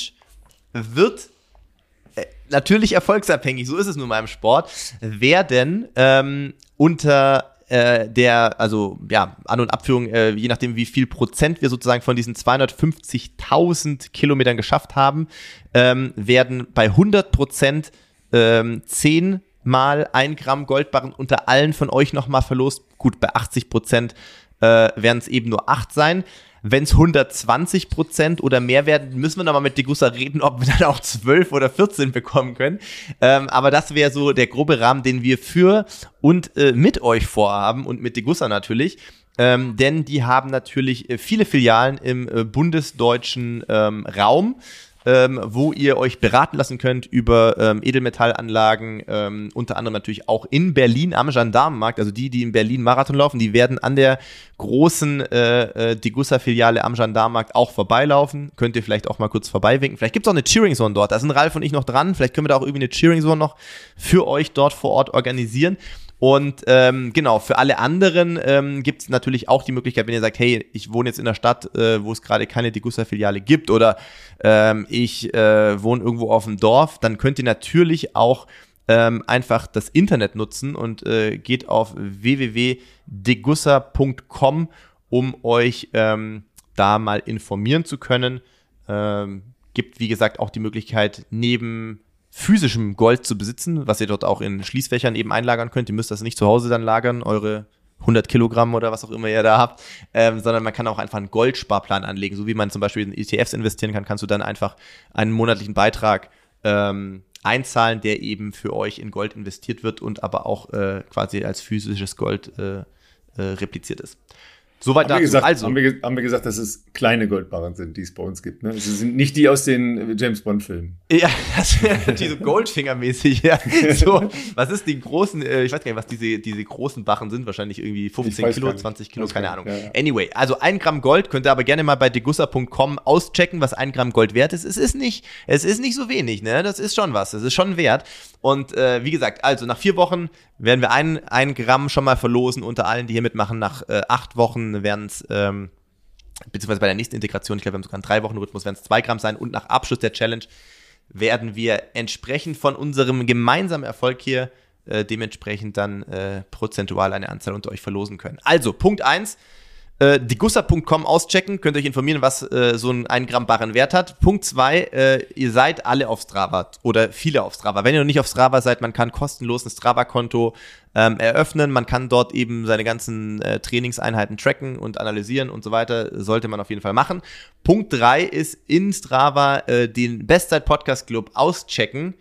B: wird äh, natürlich erfolgsabhängig, so ist es nun mal im Sport, werden ähm, unter äh, der, also ja, An- und Abführung, äh, je nachdem wie viel Prozent wir sozusagen von diesen zweihundertfünfzigtausend Kilometern geschafft haben, ähm, werden bei hundert Prozent ähm, zehn mal ein Gramm Goldbarren unter allen von euch nochmal verlost. Gut, bei achtzig Prozent äh, werden es eben nur acht sein. Wenn es hundertzwanzig Prozent oder mehr werden, müssen wir nochmal mit Degussa reden, ob wir dann auch zwölf oder vierzehn bekommen können. Ähm, aber das wäre so der grobe Rahmen, den wir für und äh, mit euch vorhaben und mit Degussa natürlich. Ähm, denn die haben natürlich äh, viele Filialen im äh, bundesdeutschen ähm, Raum, ähm, wo ihr euch beraten lassen könnt über ähm, Edelmetallanlagen, ähm, unter anderem natürlich auch in Berlin am Gendarmenmarkt. Also die, die in Berlin Marathon laufen, die werden an der großen äh, äh, Degussa-Filiale am Gendarmenmarkt auch vorbeilaufen. Könnt ihr vielleicht auch mal kurz vorbeiwinken. Vielleicht gibt es auch eine Cheering Zone dort. Da sind Ralf und ich noch dran. Vielleicht können wir da auch irgendwie eine Cheering Zone noch für euch dort vor Ort organisieren. Und ähm, genau, für alle anderen ähm, gibt es natürlich auch die Möglichkeit, wenn ihr sagt, hey, ich wohne jetzt in einer Stadt, äh, wo es gerade keine Degussa-Filiale gibt oder ähm, ich äh, wohne irgendwo auf dem Dorf, dann könnt ihr natürlich auch ähm, einfach das Internet nutzen und äh, geht auf w w w punkt degussa punkt com, um euch ähm, da mal informieren zu können. Ähm, gibt, wie gesagt, auch die Möglichkeit, neben physischem Gold zu besitzen, was ihr dort auch in Schließfächern eben einlagern könnt. Ihr müsst das nicht zu Hause dann lagern, eure hundert Kilogramm oder was auch immer ihr da habt, ähm, sondern man kann auch einfach einen Goldsparplan anlegen. So wie man zum Beispiel in E T Fs investieren kann, kannst du dann einfach einen monatlichen Beitrag ähm, einzahlen, der eben für euch in Gold investiert wird und aber auch äh, quasi als physisches Gold äh, äh, repliziert ist. Soweit dazu.
A: Gesagt,
B: also.
A: haben, wir, haben wir gesagt, dass es kleine Goldbarren sind, die es bei uns gibt. Ne? Es sind nicht die aus den James-Bond-Filmen.
B: Ja, das wäre natürlich so Goldfinger-mäßig. Ja. So, was ist die großen, äh, ich weiß gar nicht, was diese, diese großen Barren sind, wahrscheinlich irgendwie fünfzehn Kilo, zwanzig Kilo, keine Ahnung. Ja, ja. Anyway, also ein Gramm Gold könnt ihr aber gerne mal bei degussa punkt com auschecken, was ein Gramm Gold wert ist. Es ist nicht, es ist nicht so wenig, ne? Das ist schon was, das ist schon wert. Und äh, wie gesagt, also nach vier Wochen werden wir ein, ein Gramm schon mal verlosen unter allen, die hier mitmachen. Nach äh, acht Wochen werden es, ähm, beziehungsweise bei der nächsten Integration, ich glaube, wir haben sogar einen drei Wochen Rhythmus, werden es zwei Gramm sein. Und nach Abschluss der Challenge werden wir entsprechend von unserem gemeinsamen Erfolg hier äh, dementsprechend dann äh, prozentual eine Anzahl unter euch verlosen können. Also, Punkt eins. Äh, degussa punkt com auschecken, könnt ihr euch informieren, was äh, so ein ein Gramm Barren Wert hat. Punkt zwei, äh, ihr seid alle auf Strava oder viele auf Strava. Wenn ihr noch nicht auf Strava seid, man kann kostenlos ein Strava-Konto ähm, eröffnen, man kann dort eben seine ganzen äh, Trainingseinheiten tracken und analysieren und so weiter, sollte man auf jeden Fall machen. Punkt drei ist in Strava äh, den Bestzeit-Podcast-Club auschecken,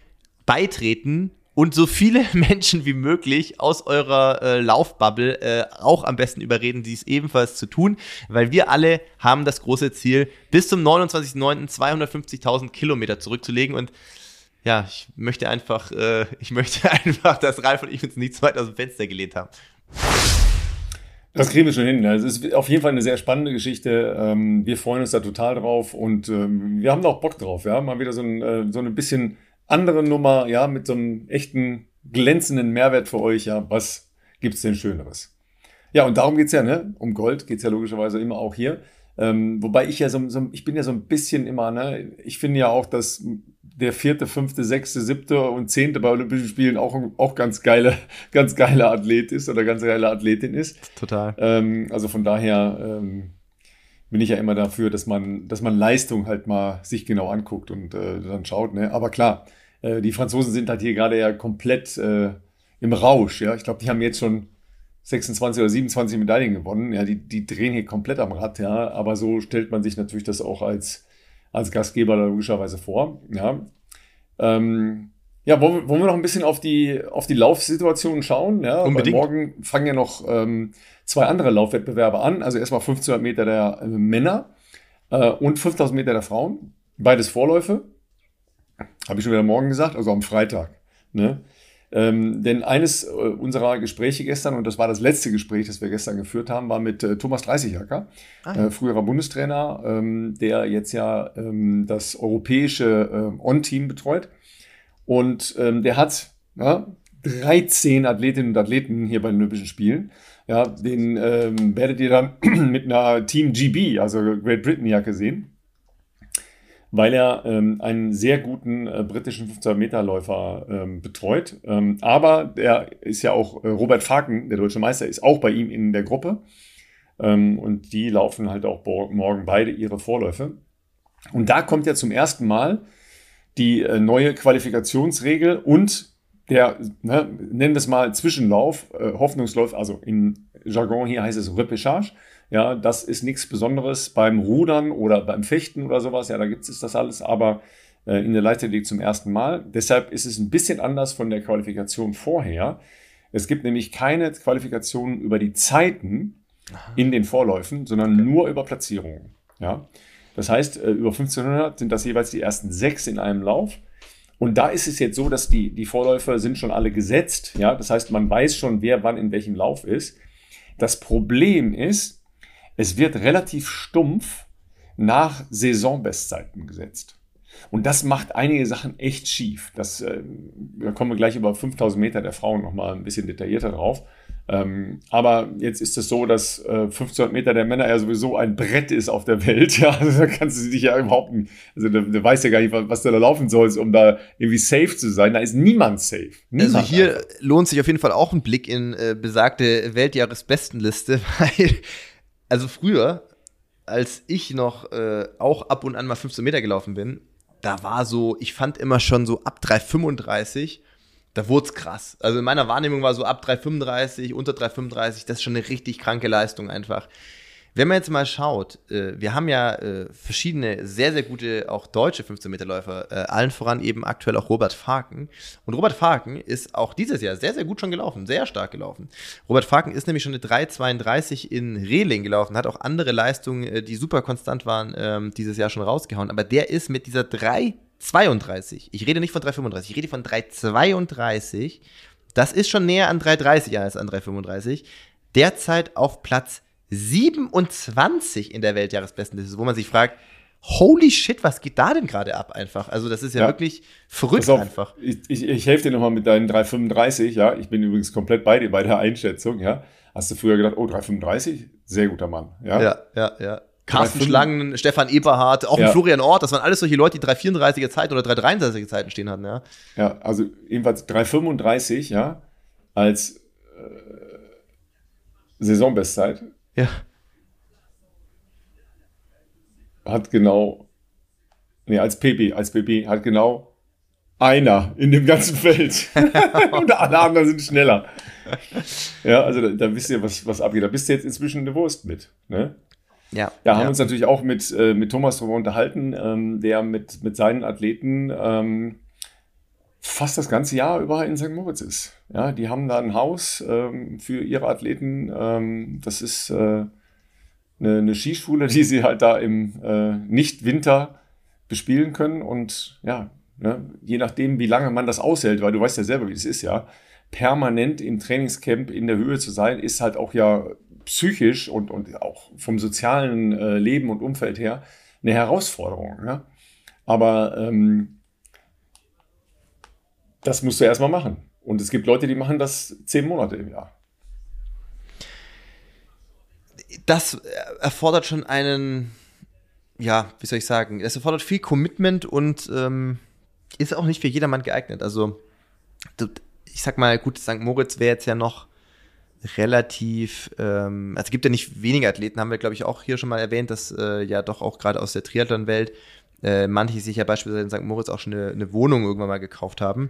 B: beitreten und so viele Menschen wie möglich aus eurer äh, Laufbubble äh, auch am besten überreden, dies ebenfalls zu tun, weil wir alle haben das große Ziel, bis zum neunundzwanzigsten neunten zweihundertfünfzigtausend Kilometer zurückzulegen und ja, ich möchte einfach, äh, ich möchte einfach, dass Ralf und ich uns nicht zu weit aus dem Fenster gelehnt haben.
A: Das kriegen wir schon hin. Es ist auf jeden Fall eine sehr spannende Geschichte. Ähm, Wir freuen uns da total drauf und ähm, wir haben da auch Bock drauf. Ja, mal wieder so ein, äh, so eine bisschen andere Nummer, ja, mit so einem echten glänzenden Mehrwert für euch. Ja, was gibt's denn Schöneres? Ja, und darum geht's ja, ne? Um Gold geht's ja logischerweise immer auch hier. Ähm, wobei ich ja so, so, ich bin ja so ein bisschen immer, ne? Ich finde ja auch, dass der vierte, fünfte, sechste, siebte und zehnte bei Olympischen Spielen auch, auch ganz geile, ganz geile Athlet ist oder ganz geile Athletin ist.
B: Total.
A: Ähm, also von daher ähm, bin ich ja immer dafür, dass man, dass man Leistung halt mal sich genau anguckt und äh, dann schaut. Ne? Aber klar, äh, die Franzosen sind halt hier gerade ja komplett äh, im Rausch. Ja? Ich glaube, die haben jetzt schon sechsundzwanzig oder siebenundzwanzig Medaillen gewonnen. Ja, die, die drehen hier komplett am Rad. Ja? Aber so stellt man sich natürlich das auch als als Gastgeber logischerweise vor. Ja, ähm, ja wollen, wir, wollen wir noch ein bisschen auf die, auf die Laufsituation schauen? Ja,
B: unbedingt.
A: Weil morgen fangen ja noch ähm, zwei andere Laufwettbewerbe an. Also erstmal fünfzehnhundert Meter der äh, Männer äh, und fünftausend Meter der Frauen. Beides Vorläufe. Habe ich schon wieder morgen gesagt, also am Freitag. Ne? Ähm, denn eines äh, unserer Gespräche gestern, und das war das letzte Gespräch, das wir gestern geführt haben, war mit äh, Thomas Dreißigacker, ah. äh, früherer Bundestrainer, ähm, der jetzt ja ähm, das europäische äh, On-Team betreut. Und ähm, der hat ja, dreizehn Athletinnen und Athleten hier bei den Olympischen Spielen. Ja, den ähm, werdet ihr dann mit einer Team G B, also Great Britain-Jacke sehen, weil er ähm, einen sehr guten äh, britischen fünfzehn-Meter-Läufer ähm, betreut. Ähm, aber der ist ja auch, äh, Robert Faken, der deutsche Meister, ist auch bei ihm in der Gruppe. Ähm, und die laufen halt auch morgen beide ihre Vorläufe. Und da kommt ja zum ersten Mal die äh, neue Qualifikationsregel und der, ne, nennen wir es mal Zwischenlauf, äh, Hoffnungslauf, also im Jargon hier heißt es Repêchage. Ja, das ist nichts Besonderes beim Rudern oder beim Fechten oder sowas. Ja, da gibt es das alles, aber äh, in der Leichtathletik zum ersten Mal. Deshalb ist es ein bisschen anders von der Qualifikation vorher. Es gibt nämlich keine Qualifikation über die Zeiten Aha. in den Vorläufen, sondern okay. nur über Platzierungen. Ja, das heißt, äh, über fünfzehnhundert sind das jeweils die ersten sechs in einem Lauf. Und da ist es jetzt so, dass die, die Vorläufe sind schon alle gesetzt. Ja, das heißt, man weiß schon, wer wann in welchem Lauf ist. Das Problem ist, es wird relativ stumpf nach Saisonbestzeiten gesetzt. Und das macht einige Sachen echt schief. Das, äh, da kommen wir gleich über fünftausend Meter der Frauen nochmal ein bisschen detaillierter drauf. Ähm, aber jetzt ist es so, dass äh, fünfzehnhundert Meter der Männer ja sowieso ein Brett ist auf der Welt. Ja, also da kannst du dich ja überhaupt nicht, also da, da weißt ja gar nicht, was, was du da laufen sollst, um da irgendwie safe zu sein. Da ist niemand safe. Niemand
B: also hier einfach. Lohnt sich auf jeden Fall auch ein Blick in äh, besagte Weltjahresbestenliste, weil also früher, als ich noch äh, auch ab und an mal fünfzehn Meter gelaufen bin, da war so, ich fand immer schon so ab drei fünfunddreißig, da wurde es krass. Also in meiner Wahrnehmung war so ab drei fünfunddreißig, unter drei fünfunddreißig, das ist schon eine richtig kranke Leistung einfach. Wenn man jetzt mal schaut, äh, wir haben ja äh, verschiedene sehr, sehr gute, auch deutsche fünfzehn-Meter-Läufer, äh, allen voran eben aktuell auch Robert Faken. Und Robert Faken ist auch dieses Jahr sehr, sehr gut schon gelaufen, sehr stark gelaufen. Robert Faken ist nämlich schon eine drei zweiunddreißig in Rehling gelaufen, hat auch andere Leistungen, äh, die super konstant waren, äh, dieses Jahr schon rausgehauen. Aber der ist mit dieser drei zweiunddreißig, ich rede nicht von drei fünfunddreißig, ich rede von drei zweiunddreißig, das ist schon näher an drei dreißig als an drei fünfunddreißig, derzeit auf Platz siebenundzwanzig in der Weltjahresbestenliste, wo man sich fragt, holy shit, was geht da denn gerade ab einfach? Also das ist ja, ja. wirklich verrückt auf, einfach.
A: Ich, ich, ich helfe dir nochmal mit deinen drei fünfunddreißig, ja, ich bin übrigens komplett bei dir bei der Einschätzung, ja. Hast du früher gedacht, oh, drei fünfunddreißig? Sehr guter Mann, ja.
B: Ja, ja, ja. Carsten Schlangen, Stefan Eberhardt, auch ja. Florian Ort, das waren alles solche Leute, die drei vierunddreißiger Zeiten oder drei dreiunddreißiger Zeiten stehen hatten, ja.
A: Ja, also jedenfalls drei fünfunddreißig, ja, als äh, Saisonbestzeit.
B: Ja.
A: Hat genau, nee, als P B, als P B hat genau einer in dem ganzen Feld. Und alle anderen sind schneller. Ja, also da, da wisst ihr, was, was abgeht. Da bist du jetzt inzwischen eine Wurst mit, ne?
B: Ja.
A: Ja, haben
B: ja.
A: uns natürlich auch mit, äh, mit Thomas darüber unterhalten, ähm, der mit, mit seinen Athleten ähm, fast das ganze Jahr über in Sankt Moritz ist. Ja, die haben da ein Haus ähm, für ihre Athleten. Ähm, das ist äh, eine, eine Skischule, die sie halt da im äh, Nicht-Winter bespielen können. Und ja, Ne? Je nachdem, wie lange man das aushält, weil du weißt ja selber, wie es ist, ja. Permanent im Trainingscamp in der Höhe zu sein, ist halt auch ja psychisch und, und auch vom sozialen äh, Leben und Umfeld her eine Herausforderung. Ja? Aber ähm, das musst du erstmal machen. Und es gibt Leute, die machen das zehn Monate im Jahr.
B: Das erfordert schon einen, ja, wie soll ich sagen, das erfordert viel Commitment und ähm, ist auch nicht für jedermann geeignet. Also, ich sag mal, gut, Sankt Moritz wäre jetzt ja noch relativ, ähm, also es gibt ja nicht wenige Athleten, haben wir, glaube ich, auch hier schon mal erwähnt, dass äh, ja doch auch gerade aus der Triathlon-Welt äh, manche sich ja beispielsweise in Sankt Moritz auch schon eine, eine Wohnung irgendwann mal gekauft haben.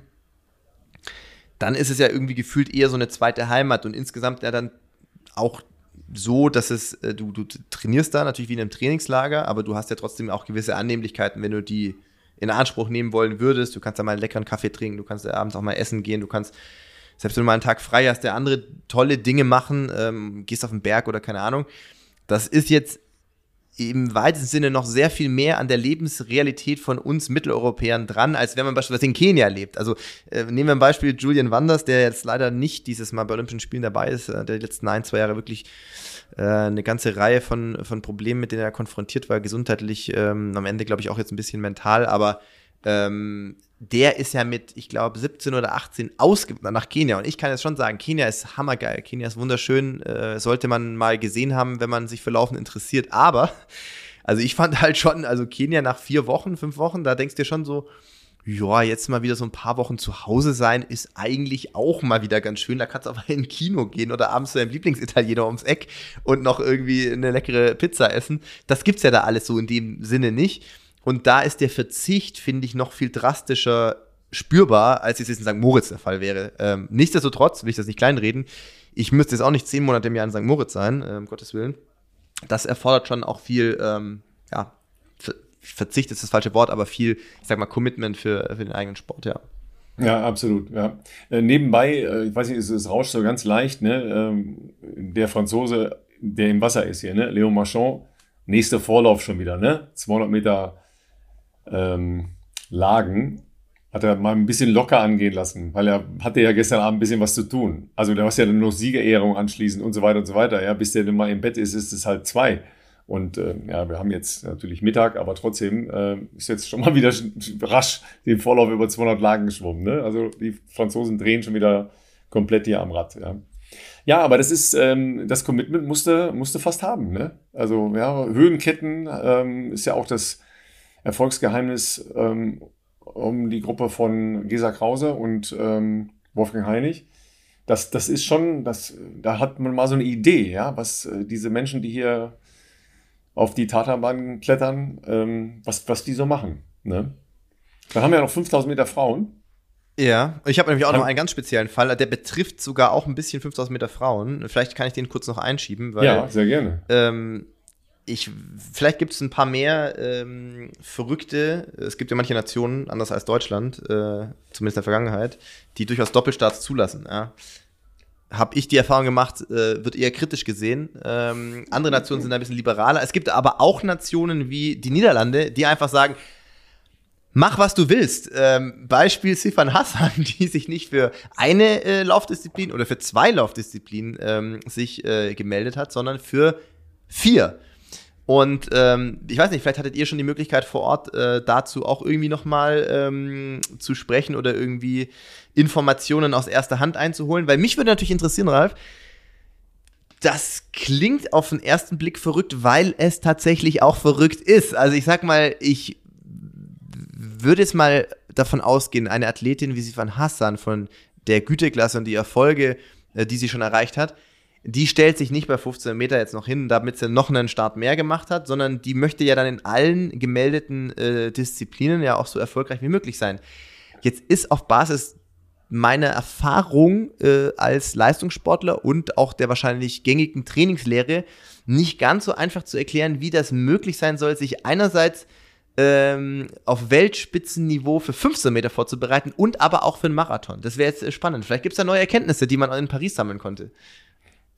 B: Dann ist es ja irgendwie gefühlt eher so eine zweite Heimat und insgesamt ja dann auch so, dass es, äh, du, du trainierst da natürlich wie in einem Trainingslager, aber du hast ja trotzdem auch gewisse Annehmlichkeiten, wenn du die in Anspruch nehmen wollen würdest. Du kannst da mal einen leckeren Kaffee trinken, du kannst da abends auch mal essen gehen, du kannst, selbst wenn du mal einen Tag frei hast, der andere tolle Dinge machen, ähm, gehst auf den Berg oder keine Ahnung. Das ist jetzt im weitesten Sinne noch sehr viel mehr an der Lebensrealität von uns Mitteleuropäern dran, als wenn man beispielsweise in Kenia lebt. Also äh, nehmen wir ein Beispiel Julian Wanders, der jetzt leider nicht dieses Mal bei Olympischen Spielen dabei ist, äh, der die letzten ein, zwei Jahre wirklich äh, eine ganze Reihe von, von Problemen, mit denen er konfrontiert war, gesundheitlich, ähm, am Ende glaube ich auch jetzt ein bisschen mental, aber ähm, der ist ja mit, ich glaube, siebzehn oder achtzehn ausgewandert nach Kenia. Und ich kann jetzt schon sagen, Kenia ist hammergeil. Kenia ist wunderschön. Äh, sollte man mal gesehen haben, wenn man sich für Laufen interessiert. Aber, also ich fand halt schon, also Kenia nach vier Wochen, fünf Wochen, da denkst du dir schon so, ja, jetzt mal wieder so ein paar Wochen zu Hause sein, ist eigentlich auch mal wieder ganz schön. Da kannst du aber in ein Kino gehen oder abends zu deinem Lieblingsitaliener ums Eck und noch irgendwie eine leckere Pizza essen. Das gibt's ja da alles so in dem Sinne nicht. Und da ist der Verzicht, finde ich, noch viel drastischer spürbar, als es jetzt in Sankt Moritz der Fall wäre. Ähm, nichtsdestotrotz will ich das nicht kleinreden. Ich müsste jetzt auch nicht zehn Monate im Jahr in Sankt Moritz sein, äh, um Gottes Willen. Das erfordert schon auch viel, ähm, ja, Ver- Verzicht ist das falsche Wort, aber viel, ich sag mal, Commitment für, für den eigenen Sport, ja.
A: Ja, absolut, ja. Äh, nebenbei, äh, ich weiß nicht, es, es rauscht so ganz leicht, ne? Ähm, der Franzose, der im Wasser ist hier, ne? Léon Marchand, nächster Vorlauf schon wieder, ne? zweihundert Meter ähm, Lagen, hat er mal ein bisschen locker angehen lassen, weil er hatte ja gestern Abend ein bisschen was zu tun. Also da hast ja dann noch Siegerehrung anschließend und so weiter und so weiter. Ja, bis der dann mal im Bett ist, ist es halt zwei. Und äh, ja, wir haben jetzt natürlich Mittag, aber trotzdem äh, ist jetzt schon mal wieder sch- rasch den Vorlauf über zweihundert Lagen geschwommen. Ne? Also die Franzosen drehen schon wieder komplett hier am Rad. Ja, ja, aber das ist ähm, das Commitment musste musste fast haben. Ne? Also ja, Höhenketten ähm, ist ja auch das Erfolgsgeheimnis ähm, um die Gruppe von Gesa Krause und ähm, Wolfgang Heinig. Das, das ist schon, das, da hat man mal so eine Idee, ja, was äh, diese Menschen, die hier auf die Tatanbahn klettern, ähm, was, was die so machen. Ne? Dann haben wir ja noch fünftausend Meter Frauen.
B: Ja, ich habe nämlich auch noch einen ganz speziellen Fall, der betrifft sogar auch ein bisschen fünftausend Meter Frauen. Vielleicht kann ich den kurz noch einschieben, weil
A: Ja, sehr gerne.
B: ähm, ich, vielleicht gibt es ein paar mehr ähm, Verrückte, es gibt ja manche Nationen, anders als Deutschland, äh, zumindest in der Vergangenheit, die durchaus Doppelstarts zulassen. Ja. Habe ich die Erfahrung gemacht, äh, wird eher kritisch gesehen. Ähm, andere Nationen sind ein bisschen liberaler. Es gibt aber auch Nationen wie die Niederlande, die einfach sagen, mach, was du willst. Ähm, Beispiel Sifan Hassan, die sich nicht für eine äh, Laufdisziplin oder für zwei Laufdisziplinen ähm, sich äh, gemeldet hat, sondern für vier. Und ähm, ich weiß nicht, vielleicht hattet ihr schon die Möglichkeit vor Ort äh, dazu auch irgendwie nochmal ähm, zu sprechen oder irgendwie Informationen aus erster Hand einzuholen, weil mich würde natürlich interessieren, Ralf, das klingt auf den ersten Blick verrückt, weil es tatsächlich auch verrückt ist. Also ich sag mal, ich würde jetzt mal davon ausgehen, eine Athletin wie Sifan Hassan von der Güteklasse und die Erfolge, äh, die sie schon erreicht hat, die stellt sich nicht bei fünfzehn Meter jetzt noch hin, damit sie noch einen Start mehr gemacht hat, sondern die möchte ja dann in allen gemeldeten äh, Disziplinen ja auch so erfolgreich wie möglich sein. Jetzt ist auf Basis meiner Erfahrung äh, als Leistungssportler und auch der wahrscheinlich gängigen Trainingslehre nicht ganz so einfach zu erklären, wie das möglich sein soll, sich einerseits ähm, auf Weltspitzenniveau für fünfzehn Meter vorzubereiten und aber auch für einen Marathon. Das wäre jetzt spannend. Vielleicht gibt es da neue Erkenntnisse, die man in Paris sammeln konnte.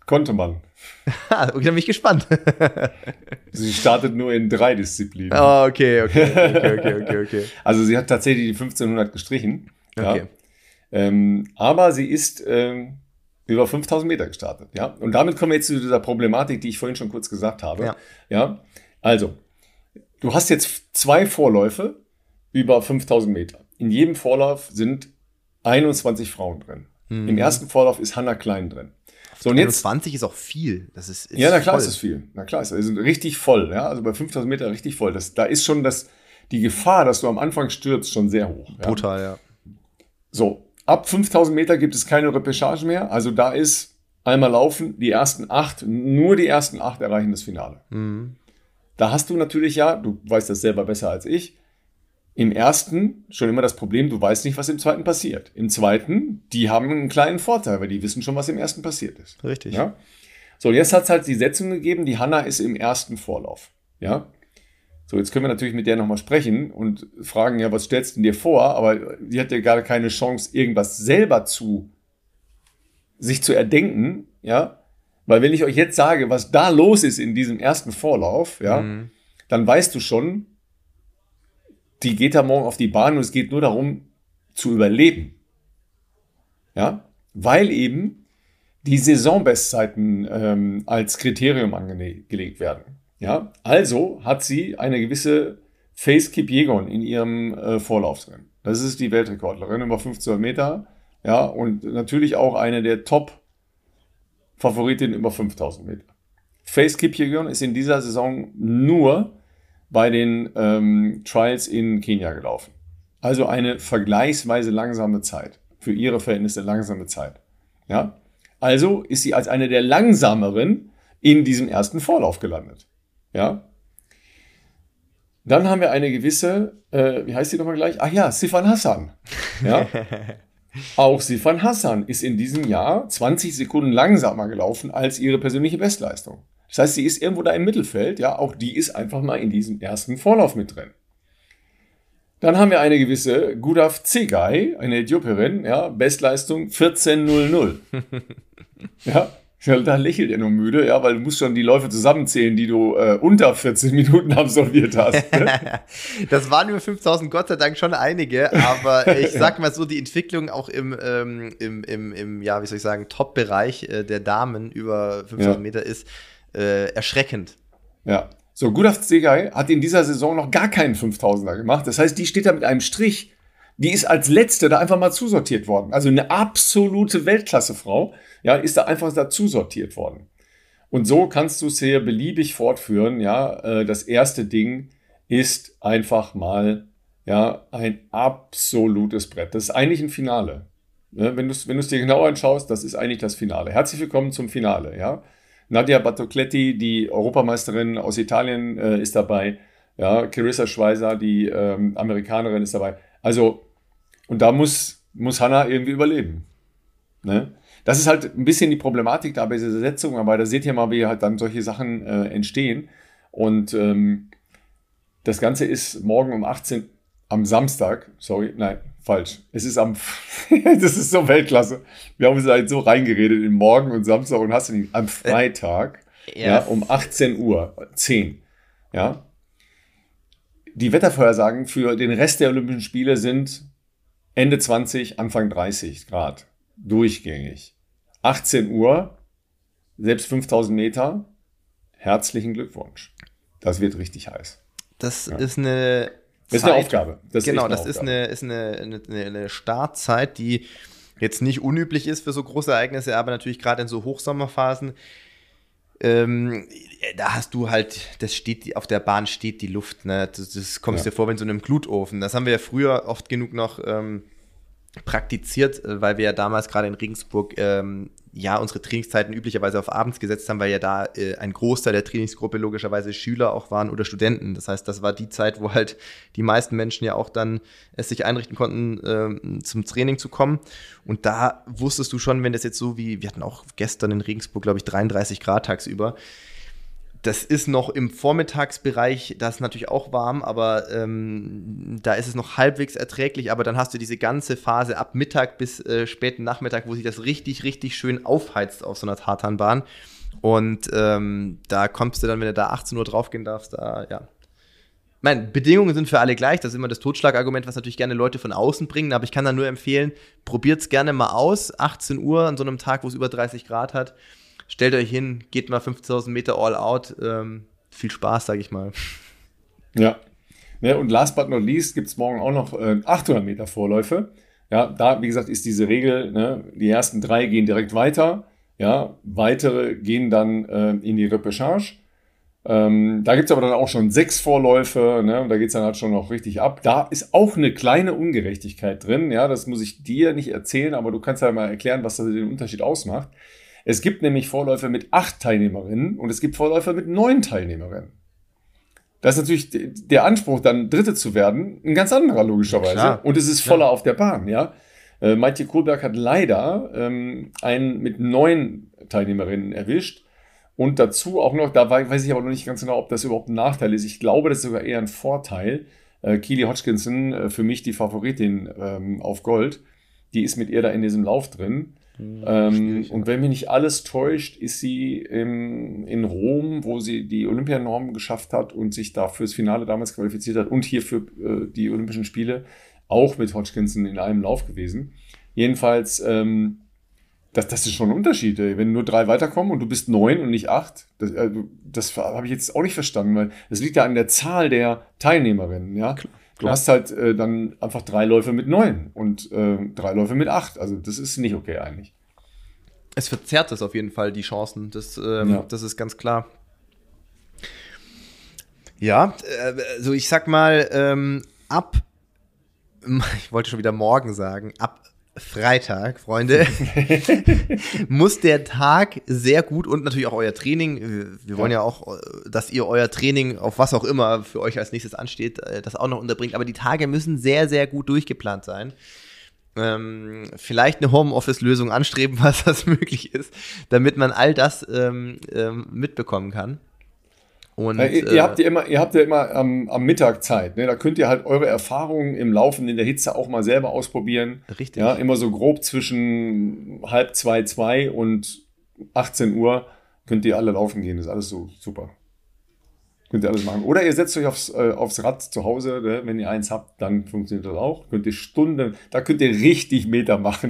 A: Konnte man.
B: Okay, dann bin ich gespannt.
A: Sie startet nur in drei Disziplinen.
B: Oh, okay, okay, okay, okay, okay, okay.
A: Also sie hat tatsächlich die fünfzehnhundert gestrichen.
B: Okay.
A: Ja. Ähm, aber sie ist ähm, über fünftausend Meter gestartet. Ja. Und damit kommen wir jetzt zu dieser Problematik, die ich vorhin schon kurz gesagt habe.
B: Ja.
A: Ja. Also, du hast jetzt zwei Vorläufe über fünftausend Meter. In jedem Vorlauf sind einundzwanzig Frauen drin. Mhm. Im ersten Vorlauf ist Hannah Klein drin. So, und jetzt,
B: einundzwanzig ist auch viel. Das ist, ist
A: ja, na klar
B: voll.
A: ist es viel. Na klar ist es ist richtig voll. Ja? Also bei fünftausend Meter richtig voll. Das, da ist schon das, die Gefahr, dass du am Anfang stürzt, schon sehr hoch. Ja?
B: Brutal, ja.
A: So, ab fünftausend Meter gibt es keine Repechage mehr. Also da ist einmal laufen, die ersten acht, nur die ersten acht erreichen das Finale.
B: Mhm.
A: Da hast du natürlich ja, du weißt das selber besser als ich, im ersten schon immer das Problem, du weißt nicht, was im zweiten passiert. Im zweiten, die haben einen kleinen Vorteil, weil die wissen schon, was im ersten passiert ist.
B: Richtig.
A: Ja? So, jetzt hat es halt die Setzung gegeben, die Hannah ist im ersten Vorlauf. Ja? So, jetzt können wir natürlich mit der nochmal sprechen und fragen, ja, was stellst du dir vor? Aber die hat ja gar keine Chance, irgendwas selber zu sich zu erdenken, ja. Weil wenn ich euch jetzt sage, was da los ist in diesem ersten Vorlauf, ja, mhm. dann weißt du schon, die geht da morgen auf die Bahn und es geht nur darum, zu überleben. Ja, weil eben die Saisonbestzeiten ähm, als Kriterium angelegt werden. Ja, also hat sie eine gewisse Faith Kipyegon in ihrem äh, Vorlauf drin. Das ist die Weltrekordlerin über fünfzehnhundert Meter. Ja, und natürlich auch eine der Top-Favoritinnen über fünftausend Meter. Faith Kipyegon ist in dieser Saison nur bei den ähm, Trials in Kenia gelaufen. Also eine vergleichsweise langsame Zeit. Für ihre Verhältnisse langsame Zeit. Ja? Also ist sie als eine der langsameren in diesem ersten Vorlauf gelandet. Ja? Dann haben wir eine gewisse, äh, wie heißt sie nochmal gleich? Ach ja, Sifan Hassan. Ja? Auch Sifan Hassan ist in diesem Jahr zwanzig Sekunden langsamer gelaufen als ihre persönliche Bestleistung. Das heißt, sie ist irgendwo da im Mittelfeld, ja, auch die ist einfach mal in diesem ersten Vorlauf mit drin. Dann haben wir eine gewisse Gudaf Tsegay, eine Äthiopierin, ja, Bestleistung vierzehn null null. Ja, da lächelt er nur müde, ja, weil du musst schon die Läufe zusammenzählen, die du äh, unter vierzehn Minuten absolviert hast. Ne?
B: Das waren über fünftausend Gott sei Dank schon einige, aber ich sag mal so, die Entwicklung auch im, ähm, im, im, im ja, wie soll ich sagen, Top-Bereich äh, der Damen über fünftausend ja. Meter ist äh, erschreckend.
A: Ja, so Gudaf Tsegay hat in dieser Saison noch gar keinen fünftausender gemacht. Das heißt, die steht da mit einem Strich. Die ist als Letzte da einfach mal zusortiert worden. Also eine absolute Weltklassefrau, ja, ist da einfach dazu sortiert worden. Und so kannst du es hier beliebig fortführen, ja. Das erste Ding ist einfach mal, ja, ein absolutes Brett. Das ist eigentlich ein Finale. Wenn du es wenn du es dir genau anschaust, das ist eigentlich das Finale. Herzlich willkommen zum Finale, ja. Nadia Battocletti, die Europameisterin aus Italien, äh, ist dabei. Ja, Clarissa Schweizer, die ähm, Amerikanerin, ist dabei. Also, und da muss, muss Hannah irgendwie überleben. Ne? Das ist halt ein bisschen die Problematik da bei dieser Setzung, aber da seht ihr mal, wie halt dann solche Sachen äh, entstehen. Und ähm, das Ganze ist morgen um achtzehn, am Samstag, sorry, nein, falsch. Es ist am, das ist so Weltklasse. Wir haben uns halt so reingeredet in morgen und Samstag und hast du nicht, am Freitag, äh, ja. ja, um achtzehn Uhr, zehn, ja. Die Wettervorhersagen für den Rest der Olympischen Spiele sind Ende zwanzig, Anfang dreißig Grad. Durchgängig. achtzehn Uhr, selbst fünftausend Meter. Herzlichen Glückwunsch. Das wird richtig heiß.
B: Das ja. ist eine
A: Das ist eine Aufgabe. Das
B: genau,
A: ist
B: das
A: Aufgabe.
B: ist, eine, ist eine, eine, eine Startzeit, die jetzt nicht unüblich ist für so große Ereignisse, aber natürlich gerade in so Hochsommerphasen, ähm, da hast du halt, das steht, auf der Bahn steht die Luft, ne? Das, das kommst ja. dir vor wie in so einem Glutofen. Das haben wir ja früher oft genug noch ähm, praktiziert, weil wir ja damals gerade in Regensburg ähm, ja unsere Trainingszeiten üblicherweise auf abends gesetzt haben, weil ja da äh, ein Großteil der Trainingsgruppe logischerweise Schüler auch waren oder Studenten. Das heißt, das war die Zeit, wo halt die meisten Menschen ja auch dann es sich einrichten konnten, ähm, zum Training zu kommen. Und da wusstest du schon, wenn das jetzt so wie, wir hatten auch gestern in Regensburg, glaube ich, dreiunddreißig Grad tagsüber, Das ist noch im Vormittagsbereich, das ist natürlich auch warm, aber ähm, da ist es noch halbwegs erträglich, aber dann hast du diese ganze Phase ab Mittag bis äh, späten Nachmittag, wo sich das richtig, richtig schön aufheizt auf so einer Tartanbahn. Und ähm, da kommst du dann, wenn du da achtzehn Uhr draufgehen darfst, da, ja. Ich meine, Bedingungen sind für alle gleich, das ist immer das Totschlagargument, was natürlich gerne Leute von außen bringen, aber ich kann da nur empfehlen, probiert es gerne mal aus, achtzehn Uhr an so einem Tag, wo es über dreißig Grad hat. Stellt euch hin, geht mal fünftausend Meter all out. Ähm, viel Spaß, sag ich mal.
A: Ja. ja. Und last but not least gibt es morgen auch noch äh, achthundert Meter Vorläufe. Ja, da, wie gesagt, ist diese Regel, ne, die ersten drei gehen direkt weiter. Ja, weitere gehen dann äh, in die Repechage. Ähm, da gibt es aber dann auch schon sechs Vorläufe, ne, und da geht es dann halt schon noch richtig ab. Da ist auch eine kleine Ungerechtigkeit drin. Ja, das muss ich dir nicht erzählen, aber du kannst ja mal erklären, was da den Unterschied ausmacht. Es gibt nämlich Vorläufe mit acht Teilnehmerinnen und es gibt Vorläufe mit neun Teilnehmerinnen. Das ist natürlich der Anspruch, dann Dritte zu werden, ein ganz anderer logischerweise.
B: Ja,
A: und es ist voller
B: ja.
A: auf der Bahn, ja. Äh, Maite Kohlberg hat leider ähm, einen mit neun Teilnehmerinnen erwischt. Und dazu auch noch, da weiß ich aber noch nicht ganz genau, ob das überhaupt ein Nachteil ist. Ich glaube, das ist sogar eher ein Vorteil. Äh, Keely Hodgkinson, äh, für mich die Favoritin ähm, auf Gold, die ist mit ihr da in diesem Lauf drin. Ähm, und wenn mich nicht alles täuscht, ist sie im, in Rom, wo sie die Olympianorm geschafft hat und sich da fürs Finale damals qualifiziert hat und hier für äh, die Olympischen Spiele auch mit Hodgkinson in einem Lauf gewesen. Jedenfalls, ähm, das, das ist schon ein Unterschied, ey. Wenn nur drei weiterkommen und du bist neun und nicht acht. Das, äh, das habe ich jetzt auch nicht verstanden, weil das liegt ja an der Zahl der Teilnehmerinnen, ja. Klar. Du Klar. hast halt äh, dann einfach drei Läufe mit neun und äh, drei Läufe mit acht. Also das ist nicht okay eigentlich.
B: Es verzerrt es auf jeden Fall, die Chancen. Das, ähm, ja. das ist ganz klar. Ja, also ich sag mal, ähm, ab, ich wollte schon wieder morgen sagen, ab Freitag, Freunde, muss der Tag sehr gut und natürlich auch euer Training, wir wollen ja. ja auch, dass ihr euer Training auf was auch immer für euch als nächstes ansteht, das auch noch unterbringt, aber die Tage müssen sehr, sehr gut durchgeplant sein. Ähm, vielleicht eine Homeoffice-Lösung anstreben, was das möglich ist, damit man all das ähm, ähm, mitbekommen kann. Und,
A: ja, ihr,
B: äh,
A: ihr habt ja immer, ihr habt ja immer am, am Mittag Zeit, ne? Da könnt ihr halt eure Erfahrungen im Laufen in der Hitze auch mal selber ausprobieren.
B: Richtig.
A: Ja, immer so grob zwischen halb zwei, zwei und achtzehn Uhr könnt ihr alle laufen gehen. Das ist alles so super. Könnt ihr alles machen. Oder ihr setzt euch aufs, äh, aufs Rad zu Hause, ne? Wenn ihr eins habt, dann funktioniert das auch. Könnt ihr Stunden, da könnt ihr richtig Meter machen.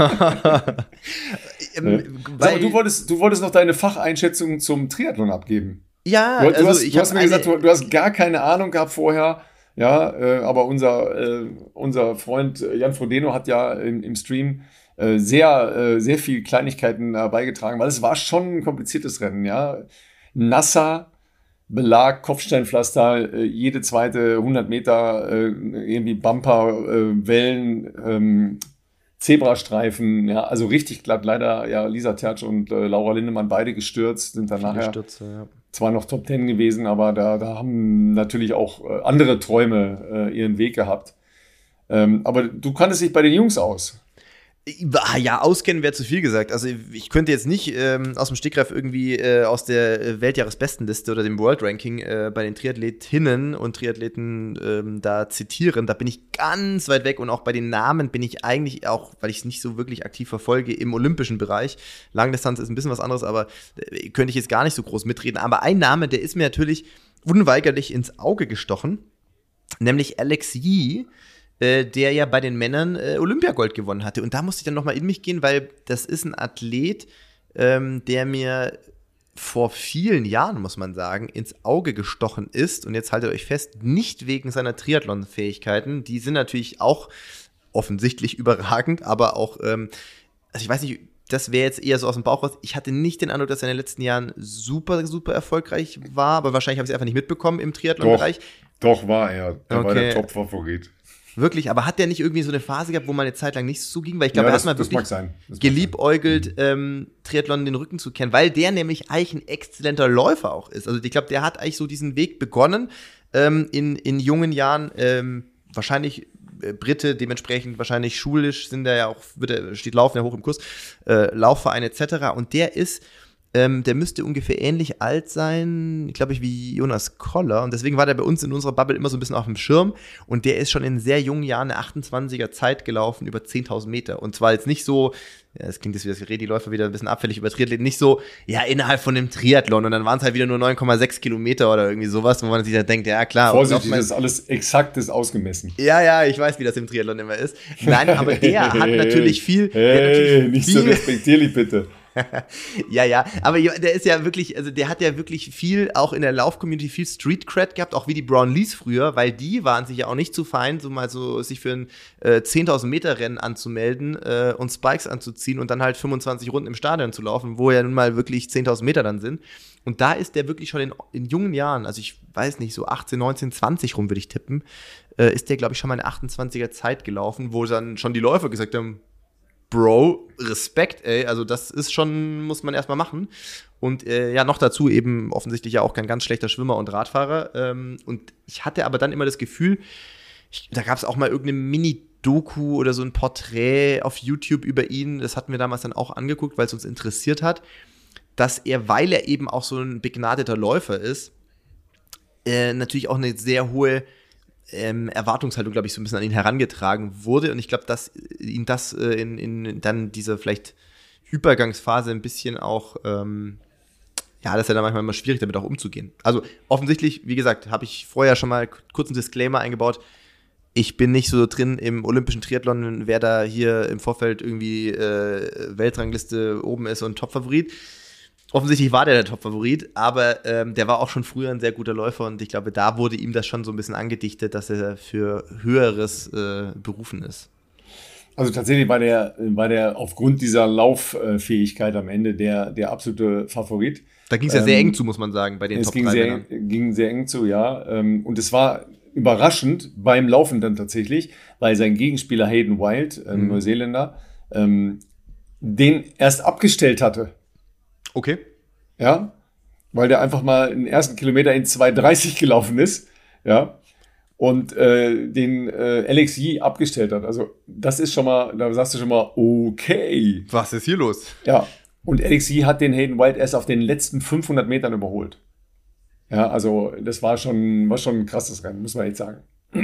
A: ne? Sag mal, du wolltest, du wolltest noch deine Facheinschätzung zum Triathlon abgeben.
B: Ja,
A: du, du
B: also
A: hast,
B: ich
A: du hast mir
B: eine...
A: gesagt, du, du hast gar keine Ahnung gehabt vorher. Ja, äh, aber unser, äh, unser Freund Jan Frodeno hat ja im, im Stream äh, sehr, äh, sehr viel Kleinigkeiten äh, beigetragen, weil es war schon ein kompliziertes Rennen. Ja, nasser Belag, Kopfsteinpflaster, äh, jede zweite hundert Meter äh, irgendwie Bumper, äh, Wellen, ähm, Zebrastreifen, ja, also richtig glatt. Leider ja Lisa Tertsch und äh, Laura Lindemann beide gestürzt, sind dann nachher
B: Stürze, ja.
A: zwar noch Top Ten gewesen, aber da, da haben natürlich auch äh, andere Träume äh, ihren Weg gehabt. Ähm, aber du kanntest dich bei den Jungs aus.
B: Ja, auskennen wäre zu viel gesagt. Also ich könnte jetzt nicht ähm, aus dem Stegreif irgendwie äh, aus der Weltjahresbestenliste oder dem World Ranking äh, bei den Triathletinnen und Triathleten ähm, da zitieren. Da bin ich ganz weit weg und auch bei den Namen bin ich eigentlich auch, weil ich es nicht so wirklich aktiv verfolge, im olympischen Bereich. Langdistanz ist ein bisschen was anderes, aber äh, könnte ich jetzt gar nicht so groß mitreden. Aber ein Name, der ist mir natürlich unweigerlich ins Auge gestochen, nämlich Alex Yee, Äh, der ja bei den Männern äh, Olympiagold gewonnen hatte. Und da musste ich dann nochmal in mich gehen, weil das ist ein Athlet, ähm, der mir vor vielen Jahren, muss man sagen, ins Auge gestochen ist. Und jetzt haltet euch fest, nicht wegen seiner Triathlon-Fähigkeiten. Die sind natürlich auch offensichtlich überragend, aber auch, ähm, also ich weiß nicht, das wäre jetzt eher so aus dem Bauch raus. Ich hatte nicht den Eindruck, dass er in den letzten Jahren super, super erfolgreich war, aber wahrscheinlich habe ich es einfach nicht mitbekommen im Triathlon-Bereich.
A: Doch, doch war er. Er
B: okay.
A: war der Top-Favorit.
B: Wirklich, aber hat der nicht irgendwie so eine Phase gehabt, wo man eine Zeit lang nicht so ging? Weil ich glaube,
A: ja,
B: er hat mal wirklich geliebäugelt, ähm, Triathlon den Rücken zu kehren, weil der nämlich eigentlich ein exzellenter Läufer auch ist. Also ich glaube, der hat eigentlich so diesen Weg begonnen ähm, in, in jungen Jahren, ähm, wahrscheinlich äh, Brite, dementsprechend wahrscheinlich schulisch sind da ja auch, wird er, steht Laufen ja hoch im Kurs, äh, Laufverein et cetera. Und der ist Ähm, der müsste ungefähr ähnlich alt sein, glaube ich, wie Jonas Koller. Und deswegen war der bei uns in unserer Bubble immer so ein bisschen auf dem Schirm. Und der ist schon in sehr jungen Jahren eine achtundzwanziger Zeit gelaufen, über zehntausend Meter. Und zwar jetzt nicht so, ja, das klingt jetzt wie das Redi-Läufer wieder ein bisschen abfällig über Triathlon, nicht so, ja, innerhalb von einem Triathlon. Und dann waren es halt wieder nur neun Komma sechs Kilometer oder irgendwie sowas, wo man sich dann denkt, ja klar.
A: Vorsichtig, das ist alles exaktes ausgemessen.
B: Ja, ja, ich weiß, wie das im Triathlon immer ist. Nein, aber der hat natürlich viel.
A: Hey,
B: der hat natürlich
A: nicht
B: viel,
A: so respektierlich, bitte.
B: ja, ja, aber der ist ja wirklich, also der hat ja wirklich viel, auch in der Lauf-Community, viel Street-Cred gehabt, auch wie die Brownlees früher, weil die waren sich ja auch nicht zu fein, so mal so sich für ein äh, zehntausend Meter Rennen anzumelden äh, und Spikes anzuziehen und dann halt fünfundzwanzig Runden im Stadion zu laufen, wo ja nun mal wirklich zehntausend Meter dann sind. Und da ist der wirklich schon in, in jungen Jahren, also ich weiß nicht, so achtzehn, neunzehn, zwanzig rum würde ich tippen, äh, ist der, glaube ich, schon mal eine achtundzwanziger Zeit gelaufen, wo dann schon die Läufer gesagt haben, Bro, Respekt, ey, also das ist schon, muss man erstmal machen. Und äh, ja, noch dazu eben offensichtlich ja auch kein ganz schlechter Schwimmer und Radfahrer. Ähm, und ich hatte aber dann immer das Gefühl, ich, da gab es auch mal irgendeine Mini-Doku oder so ein Porträt auf YouTube über ihn, das hatten wir damals dann auch angeguckt, weil es uns interessiert hat, dass er, weil er eben auch so ein begnadeter Läufer ist, äh, natürlich auch eine sehr hohe Ähm, Erwartungshaltung, glaube ich, so ein bisschen an ihn herangetragen wurde. Und ich glaube, dass ihn das äh, in, in dann dieser vielleicht Übergangsphase ein bisschen auch, ähm, ja, dass er da manchmal immer schwierig damit auch umzugehen. Also offensichtlich, wie gesagt, habe ich vorher schon mal kurz einen Disclaimer eingebaut. Ich bin nicht so drin im olympischen Triathlon, wer da hier im Vorfeld irgendwie äh, Weltrangliste oben ist und Topfavorit. Offensichtlich war der der Top-Favorit, aber ähm, der war auch schon früher ein sehr guter Läufer und ich glaube, da wurde ihm das schon so ein bisschen angedichtet, dass er für Höheres äh, berufen ist.
A: Also tatsächlich war der, war der aufgrund dieser Lauffähigkeit am Ende der, der absolute Favorit.
B: Da ging es ja ähm, sehr eng zu, muss man sagen, bei den
A: Top drei. Es ging sehr, ging sehr eng zu, ja. Und es war überraschend beim Laufen dann tatsächlich, weil sein Gegenspieler Hayden Wild, ähm, mhm. Neuseeländer, ähm, den erst abgestellt hatte.
B: Okay.
A: Ja, weil der einfach mal den ersten Kilometer in zwei dreißig gelaufen ist, ja, und äh, den äh, Alex Yee abgestellt hat. Also das ist schon mal, da sagst du schon mal, okay.
B: Was ist hier los?
A: Ja, und Alex Yee hat den Hayden Wild erst auf den letzten fünfhundert Metern überholt. Ja, also das war schon, war schon ein krasses Rennen, muss man jetzt sagen.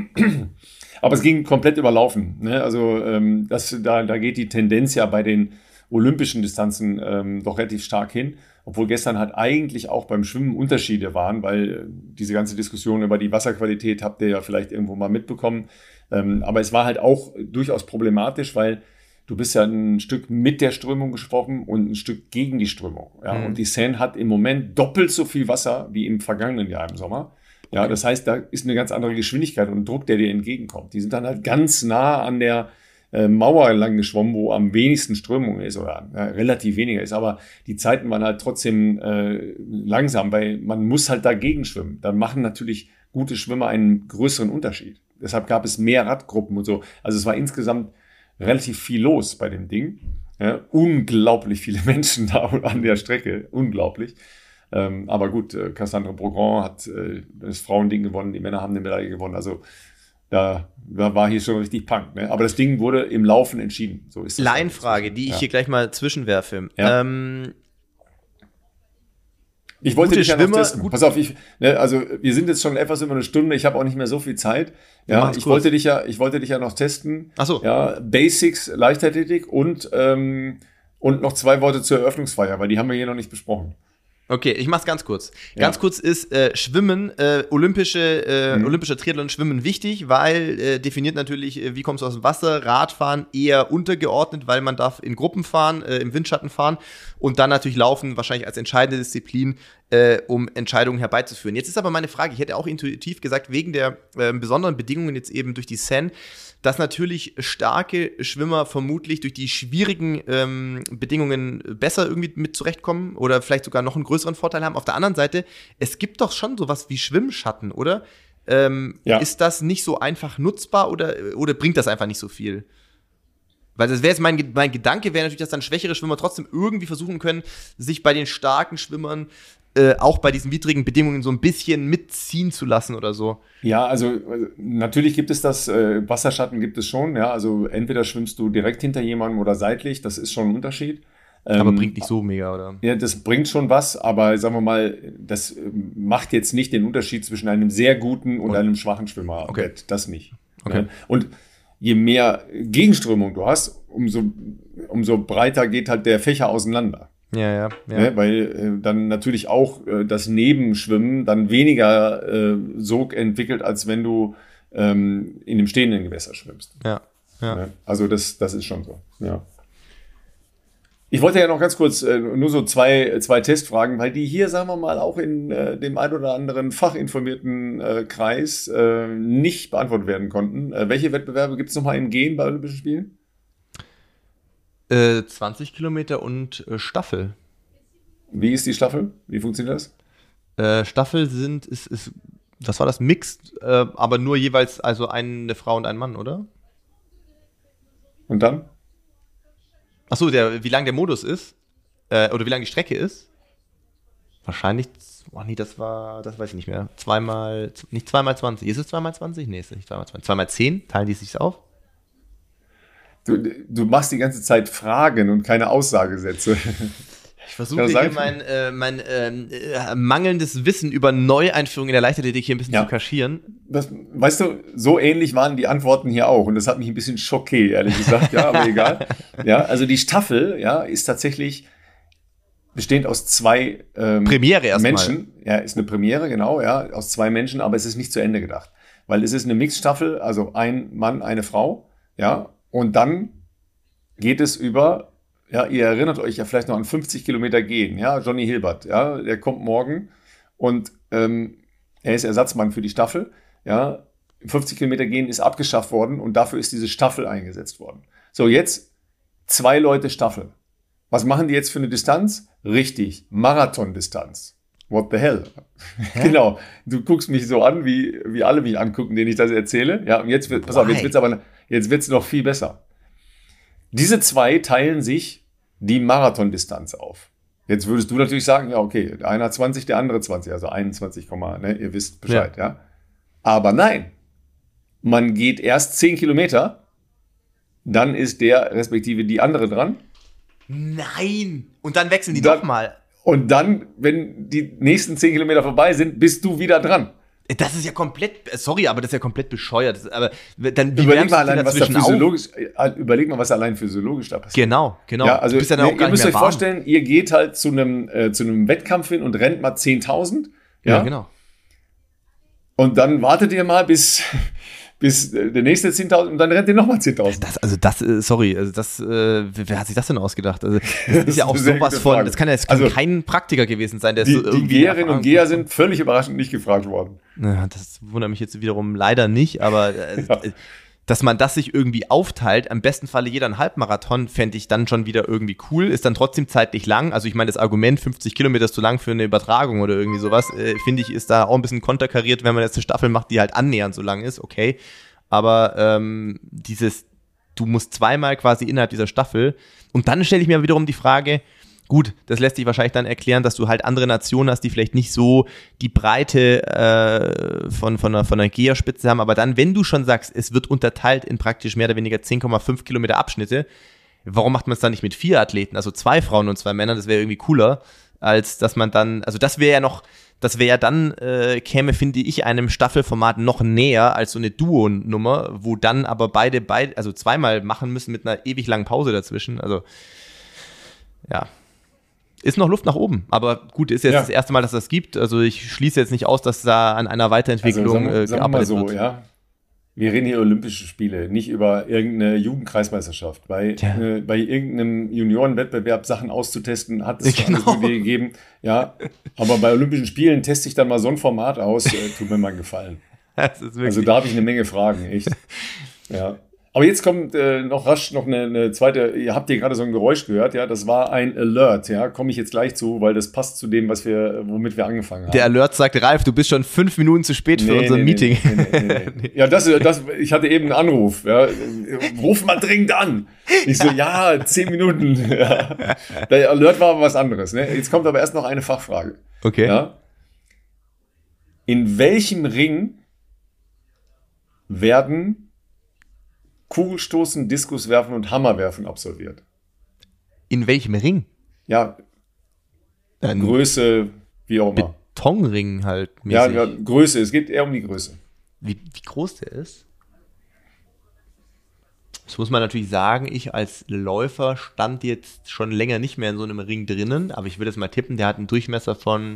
A: Aber es ging komplett überlaufen, ne? Also ähm, das, da, da geht die Tendenz ja bei den olympischen Distanzen ähm, doch relativ stark hin, obwohl gestern halt eigentlich auch beim Schwimmen Unterschiede waren, weil äh, diese ganze Diskussion über die Wasserqualität habt ihr ja vielleicht irgendwo mal mitbekommen, ähm, aber es war halt auch durchaus problematisch, weil du bist ja ein Stück mit der Strömung geschwommen und ein Stück gegen die Strömung, ja? Mhm. Und die Seine hat im Moment doppelt so viel Wasser wie im vergangenen Jahr im Sommer. Ja, das heißt, da ist eine ganz andere Geschwindigkeit und Druck, der dir entgegenkommt. Die sind dann halt ganz nah an der Mauer lang geschwommen, wo am wenigsten Strömung ist oder ja, relativ weniger ist, aber die Zeiten waren halt trotzdem äh, langsam, weil man muss halt dagegen schwimmen. Dann machen natürlich gute Schwimmer einen größeren Unterschied. Deshalb gab es mehr Radgruppen und so. Also es war insgesamt relativ viel los bei dem Ding. Ja, unglaublich viele Menschen da an der Strecke, unglaublich. Ähm, aber gut, äh, Cassandre Beaugrand hat äh, das Frauending gewonnen, die Männer haben eine Medaille gewonnen, also Da, da war hier schon richtig Punk, ne? Aber das Ding wurde im Laufen entschieden. So ist das.
B: Laienfrage, die ich ja. hier gleich mal zwischenwerfe.
A: Ja.
B: Ähm,
A: ich wollte dich ja noch testen. Pass auf, ich, ne, also wir sind jetzt schon etwas über eine Stunde. Ich habe auch nicht mehr so viel Zeit. Ja, ich kurz. wollte dich ja, ich wollte dich ja noch testen.
B: Ach so.
A: Ja, Basics, Leichtathletik und ähm, und noch zwei Worte zur Eröffnungsfeier, weil die haben wir hier noch nicht besprochen.
B: Okay, ich mach's ganz kurz. Ganz ja. kurz ist äh, Schwimmen, äh, olympische, äh, mhm. olympischer Triathlon Schwimmen wichtig, weil äh, definiert natürlich, äh, wie kommst du aus dem Wasser, Radfahren eher untergeordnet, weil man darf in Gruppen fahren, äh, im Windschatten fahren und dann natürlich Laufen wahrscheinlich als entscheidende Disziplin, äh, um Entscheidungen herbeizuführen. Jetzt ist aber meine Frage, ich hätte auch intuitiv gesagt, wegen der äh, besonderen Bedingungen jetzt eben durch die Seine, dass natürlich starke Schwimmer vermutlich durch die schwierigen ähm, Bedingungen besser irgendwie mit zurechtkommen oder vielleicht sogar noch einen größeren Vorteil haben. Auf der anderen Seite, es gibt doch schon sowas wie Schwimmschatten, oder? Ähm, ja. Ist das nicht so einfach nutzbar oder, oder bringt das einfach nicht so viel? Weil das wäre jetzt mein, mein Gedanke, wäre natürlich, dass dann schwächere Schwimmer trotzdem irgendwie versuchen können, sich bei den starken Schwimmern Äh, auch bei diesen widrigen Bedingungen so ein bisschen mitziehen zu lassen oder so.
A: Ja, also natürlich gibt es das, äh, Wasserschatten gibt es schon, ja, also entweder schwimmst du direkt hinter jemandem oder seitlich, das ist schon ein Unterschied.
B: Aber
A: Ähm,
B: bringt nicht so mega, oder?
A: Ja, das bringt schon was, aber sagen wir mal, das ähm, macht jetzt nicht den Unterschied zwischen einem sehr guten und,
B: Und-
A: einem schwachen Schwimmer.
B: Okay.
A: Das, das nicht.
B: Okay.
A: Ne? Und je mehr Gegenströmung du hast, umso, umso breiter geht halt der Fächer auseinander.
B: Ja, ja, ja.
A: Ne? Weil äh, dann natürlich auch äh, das Nebenschwimmen dann weniger äh, Sog entwickelt, als wenn du ähm, in dem stehenden Gewässer schwimmst.
B: Ja, ja.
A: Ne? Also das, das ist schon so, ja. Ich wollte ja noch ganz kurz äh, nur so zwei, zwei Testfragen, weil die hier, sagen wir mal, auch in äh, dem ein oder anderen fachinformierten äh, Kreis äh, nicht beantwortet werden konnten. Äh, welche Wettbewerbe gibt es nochmal im Gehen bei Olympischen Spielen?
B: Äh, zwanzig Kilometer und äh, Staffel.
A: Wie ist die Staffel? Wie funktioniert das?
B: Äh, Staffel sind, ist, ist, was war das? Mixed, äh, aber nur jeweils, also eine Frau und ein Mann, oder?
A: Und dann?
B: Achso, der, wie lang der Modus ist, äh, oder wie lang die Strecke ist. Wahrscheinlich, oh nee, das war, das weiß ich nicht mehr. Zweimal, nicht zweimal zwanzig. Ist es zweimal zwanzig? Nee, ist es nicht zweimal zwanzig. Zweimal zehn? Teilen die sich auf?
A: Du, du machst die ganze Zeit Fragen und keine Aussagesätze.
B: Ich versuche hier mein, äh, mein ähm, äh, mangelndes Wissen über Neueinführung in der Leichtathletik hier ein bisschen
A: Ja.
B: zu kaschieren.
A: Das, weißt du, so ähnlich waren die Antworten hier auch und das hat mich ein bisschen schockiert, ehrlich gesagt, ja, aber egal. Ja, also die Staffel, ja, ist tatsächlich bestehend aus zwei ähm,
B: Premiere erstmal.
A: Menschen. Ja, ist eine Premiere, genau, ja, aus zwei Menschen, aber es ist nicht zu Ende gedacht. Weil es ist eine Mixstaffel, also ein Mann, eine Frau, ja, und dann geht es über, ja, ihr erinnert euch ja vielleicht noch an fünfzig Kilometer gehen, ja, Johnny Hilbert, ja, der kommt morgen und ähm, er ist Ersatzmann für die Staffel, ja, fünfzig Kilometer gehen ist abgeschafft worden und dafür ist diese Staffel eingesetzt worden. So, jetzt zwei Leute Staffel. Was machen die jetzt für eine Distanz? Richtig, Marathondistanz. What the hell? Genau, du guckst mich so an, wie, wie alle mich angucken, denen ich das erzähle. Ja, und jetzt wird, pass auf, jetzt wird's aber, jetzt wird's noch viel besser. Diese zwei teilen sich die Marathondistanz auf. Jetzt würdest du natürlich sagen, ja, okay, der eine hat zwanzig, der andere zwanzig, also einundzwanzig, ne, ihr wisst Bescheid, ja. ja. Aber nein, man geht erst zehn Kilometer, dann ist der respektive die andere dran.
B: Nein! Und dann wechseln die
A: Dann-
B: nochmal.
A: Und dann, wenn die nächsten zehn Kilometer vorbei sind, bist du wieder dran.
B: Das ist ja komplett, sorry, aber das ist ja komplett bescheuert. Das ist, aber dann, wie
A: Überleg
B: wärmst
A: mal,
B: du
A: allein, was da
B: dazwischen auf?
A: physiologisch, äh, überleg mal, was allein physiologisch da passiert.
B: Genau, genau.
A: Ja, also
B: du bist ja dann auch
A: ne,
B: gar
A: ihr
B: nicht
A: müsst
B: mehr
A: euch
B: warm.
A: vorstellen, ihr geht halt zu einem, äh, zu einem Wettkampf hin und rennt mal zehntausend. Ja,
B: Ja, genau.
A: Und dann wartet ihr mal, bis, bis äh, der nächste zehntausend und dann rennt ihr nochmal zehntausend.
B: Das, also das, äh, sorry, also das, äh, wer wer hat sich das denn ausgedacht? Also das ist ja auch
A: eine sehr
B: sowas
A: gute
B: von,
A: Frage.
B: das kann ja das kann
A: Also,
B: kein Praktiker gewesen sein, der
A: Die,
B: so
A: die
B: irgendwie
A: Geherinnen und
B: Erfahrung-
A: Geher sind völlig überraschend nicht gefragt worden.
B: Ja, das wundert mich jetzt wiederum leider nicht, aber äh,
A: Ja.
B: äh, dass man das sich irgendwie aufteilt, am besten Falle jeder einen Halbmarathon, fände ich dann schon wieder irgendwie cool, ist dann trotzdem zeitlich lang. Also ich meine, das Argument, fünfzig Kilometer ist zu lang für eine Übertragung oder irgendwie sowas, äh, finde ich, ist da auch ein bisschen konterkariert, wenn man jetzt eine Staffel macht, die halt annähernd so lang ist, okay. Aber ähm, dieses, du musst zweimal quasi innerhalb dieser Staffel und dann stelle ich mir wiederum die Frage, gut, das lässt sich wahrscheinlich dann erklären, dass du halt andere Nationen hast, die vielleicht nicht so die Breite äh, von, von einer, von einer Geherspitze haben, aber dann, wenn du schon sagst, es wird unterteilt in praktisch mehr oder weniger zehn Komma fünf Kilometer Abschnitte, warum macht man es dann nicht mit vier Athleten, also zwei Frauen und zwei Männern, das wäre irgendwie cooler, als dass man dann, also das wäre ja noch, das wäre ja dann, äh, käme, finde ich, einem Staffelformat noch näher als so eine Duo-Nummer, wo dann aber beide, beide, also zweimal machen müssen mit einer ewig langen Pause dazwischen, also ja. Ist noch Luft nach oben, aber gut, ist jetzt
A: Ja.
B: das erste Mal, dass das gibt. Also ich schließe jetzt nicht aus, dass da an einer Weiterentwicklung
A: Also, sagen,
B: äh,
A: sagen wir mal
B: gearbeitet
A: so,
B: wird.
A: ja. Wir reden hier Olympische Spiele, nicht über irgendeine Jugendkreismeisterschaft. Bei,
B: Ja.
A: äh, bei irgendeinem Juniorenwettbewerb Sachen auszutesten, hat es
B: Ja,
A: schon
B: genau.
A: alles Idee gegeben. Ja, aber bei Olympischen Spielen teste ich dann mal so ein Format aus, äh, tut mir mal einen Gefallen.
B: Das ist wirklich,
A: Also da habe ich eine Menge Fragen, echt. Ja. Aber jetzt kommt äh, noch rasch noch eine, eine zweite, ihr habt hier gerade so ein Geräusch gehört, ja, das war ein Alert, ja, komme ich jetzt gleich zu, weil das passt zu dem, was wir, womit wir angefangen haben.
B: der Alert sagt, Ralf, du bist schon fünf Minuten zu spät für
A: Nee,
B: unser
A: nee,
B: Meeting.
A: Nee, nee, nee, nee. Ja, das, das, ich hatte eben einen Anruf. Ja. Ruf mal dringend an. Ich so, ja, zehn Minuten. Ja. Der Alert war aber was anderes. Ne? Jetzt kommt aber erst noch eine Fachfrage.
B: Okay.
A: Ja. In welchem Ring werden Kugelstoßen, Diskuswerfen und Hammerwerfen absolviert?
B: In welchem Ring?
A: ja,
B: Ein
A: Größe, wie auch immer.
B: Betonring halt
A: Ja,
B: mäßig.
A: ja, Größe, es geht eher um die Größe.
B: Wie, wie groß der ist? Das muss man natürlich sagen, ich als Läufer stand jetzt schon länger nicht mehr in so einem Ring drinnen, aber ich würde jetzt mal tippen, der hat einen Durchmesser von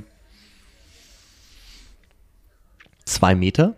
B: zwei Meter.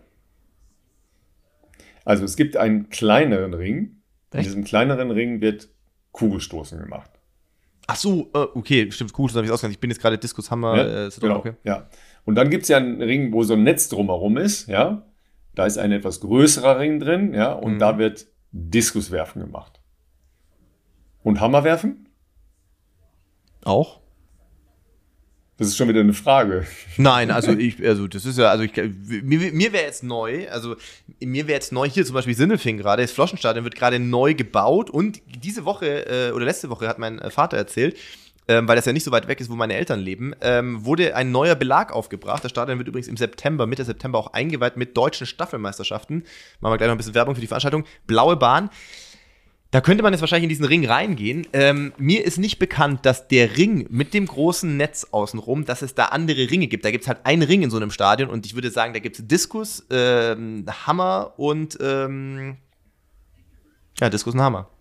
A: Also es gibt einen kleineren Ring. In
B: Echt?
A: diesem kleineren Ring wird Kugelstoßen gemacht.
B: Ach so, äh, okay, stimmt, cool, das habe ich ausgedacht. Ich bin jetzt gerade Diskushammer.
A: Ja,
B: Äh, ist
A: genau,
B: okay.
A: ja. Und dann gibt es ja einen Ring, wo so ein Netz drumherum ist, ja. Da ist ein etwas größerer Ring drin, ja, und
B: Mhm.
A: da wird Diskuswerfen gemacht. Und Hammerwerfen?
B: Auch?
A: Das ist schon wieder eine Frage.
B: Nein, also ich, also das ist ja, also ich, mir, mir wäre jetzt neu, also mir wäre jetzt neu, hier zum Beispiel Sindelfingen gerade, das Floschenstadion wird gerade neu gebaut und diese Woche äh, oder letzte Woche hat mein äh, Vater erzählt, ähm, weil das ja nicht so weit weg ist, wo meine Eltern leben, ähm, wurde ein neuer Belag aufgebracht. Das Stadion wird übrigens im September, Mitte September auch eingeweiht mit deutschen Staffelmeisterschaften. Machen wir gleich noch ein bisschen Werbung für die Veranstaltung. Blaue Bahn. Da könnte man jetzt wahrscheinlich in diesen Ring reingehen. Ähm, mir ist nicht bekannt, dass der Ring mit dem großen Netz außenrum, dass es da andere Ringe gibt. Da gibt es halt einen Ring in so einem Stadion und ich würde sagen, da gibt es Diskus, ähm, Hammer und ähm, ja, Diskus und Hammer.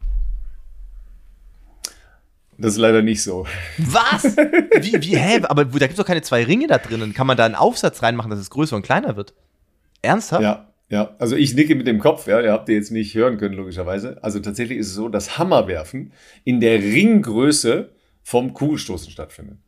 A: Das ist leider nicht so.
B: Was? Wie, wie, hä? Aber da gibt es doch keine zwei Ringe da drinnen. Kann man da einen Aufsatz reinmachen, dass es größer und kleiner wird? Ernsthaft?
A: Ja, ja. Also ich nicke mit dem Kopf, ja, ihr habt ihr jetzt nicht hören können, logischerweise. Also tatsächlich ist es so, dass Hammerwerfen in der Ringgröße vom Kugelstoßen stattfindet.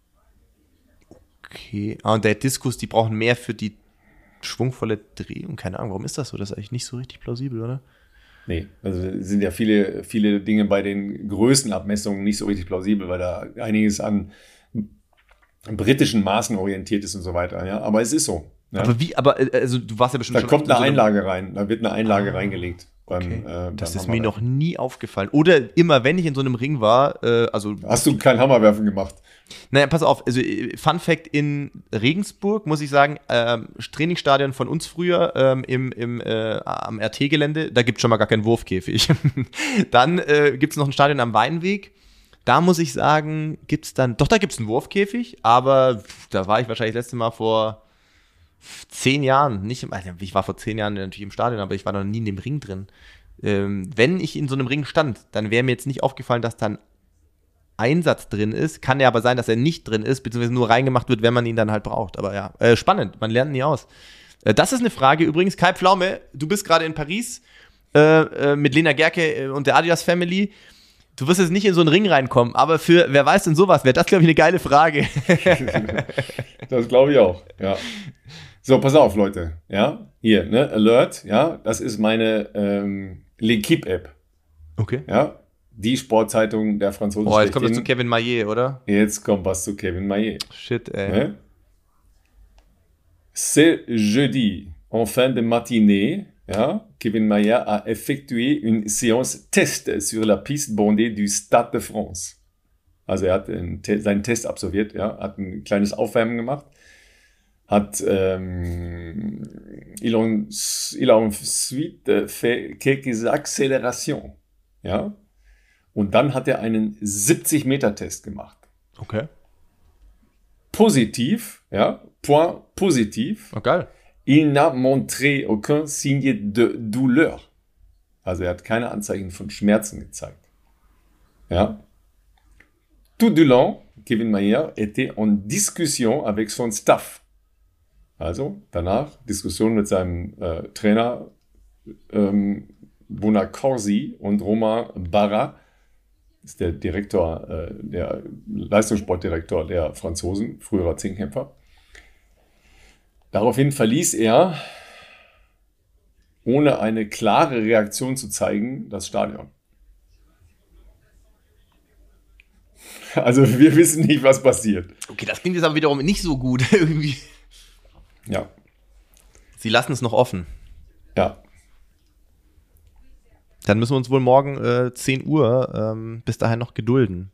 B: Okay. Ah, und der Diskus, die brauchen mehr für die schwungvolle Drehung. Keine Ahnung, warum ist das so? Das ist eigentlich nicht so richtig plausibel, oder?
A: Nee, also es sind ja viele, viele Dinge bei den Größenabmessungen nicht so richtig plausibel, weil da einiges an britischen Maßen orientiert ist und so weiter. Ja, aber es ist so. Ja.
B: Aber wie, aber äh, also du warst ja bestimmt
A: Da
B: schon
A: kommt
B: in
A: eine
B: so einem-
A: Einlage rein, da wird eine Einlage
B: Ah,
A: reingelegt. Beim,
B: Okay.
A: äh, beim
B: Das ist mir
A: Hammerwerfen.
B: noch nie aufgefallen. Oder immer, wenn ich in so einem Ring war, äh, also,
A: Hast du kein Hammerwerfen gemacht?
B: naja, pass auf, also äh, Fun Fact in Regensburg, muss ich sagen, ähm, Trainingsstadion von uns früher ähm, im, im, äh, am R T-Gelände, da gibt es schon mal gar keinen Wurfkäfig. Dann äh, gibt es noch ein Stadion am Weinweg. Da muss ich sagen, gibt es dann, doch, da gibt es einen Wurfkäfig, aber pff, da war ich wahrscheinlich das letzte Mal vor zehn Jahren, nicht, im- also ich war vor zehn Jahren natürlich im Stadion, aber ich war noch nie in dem Ring drin. Ähm, wenn ich in so einem Ring stand, dann wäre mir jetzt nicht aufgefallen, dass da ein Einsatz drin ist. Kann ja aber sein, dass er nicht drin ist, beziehungsweise nur reingemacht wird, wenn man ihn dann halt braucht. Aber ja, äh, spannend, man lernt nie aus. Äh, das ist eine Frage übrigens. Kai Pflaume, du bist gerade in Paris äh, äh, mit Lena Gerke äh, und der Adidas Family. Du wirst jetzt nicht in so einen Ring reinkommen, aber für, wer weiß denn sowas, wäre das, glaube ich, eine geile Frage.
A: Das glaube ich auch, ja. So, pass auf, Leute. Ja, hier, ne, Alert, ja, das ist meine ähm, L'Equipe-App.
B: Okay.
A: Ja, die Sportzeitung der Franzosen.
B: Boah, jetzt kommt das zu
A: schlechthin.
B: Kevin Maillet, oder?
A: Jetzt kommt was zu Kevin Maillet.
B: Shit, ey.
A: Ne? C'est jeudi, en fin de matinée, ja, Kevin Maillet a effectué une séance test sur la piste bondée du Stade de France. Also er hat einen Te- seinen Test absolviert, ja, hat ein kleines Aufwärmen gemacht, hat ähm, il, en, il a ensuite fait quelques accélérations, ja, und dann hat er einen siebzig-Meter-Test gemacht.
B: Okay.
A: Positiv, ja, point positiv.
B: Oh, geil.
A: Il n'a montré aucun signe de douleur. Also er hat keine Anzeichen von Schmerzen gezeigt. Ja. Tout du long, Kevin Maillet était en discussion avec son staff. Also danach Diskussion mit seinem äh, Trainer ähm, Bonacorsi und Romain Barra, ist der Direktor, äh, der Leistungssportdirektor der Franzosen, früherer Zehnkämpfer. Daraufhin verließ er, ohne eine klare Reaktion zu zeigen, das Stadion. Also wir wissen nicht, was passiert.
B: Okay, das klingt jetzt aber wiederum nicht so gut irgendwie.
A: Ja,
B: Sie lassen es noch offen.
A: ja.
B: Dann müssen wir uns wohl morgen äh, zehn Uhr ähm, bis dahin noch gedulden.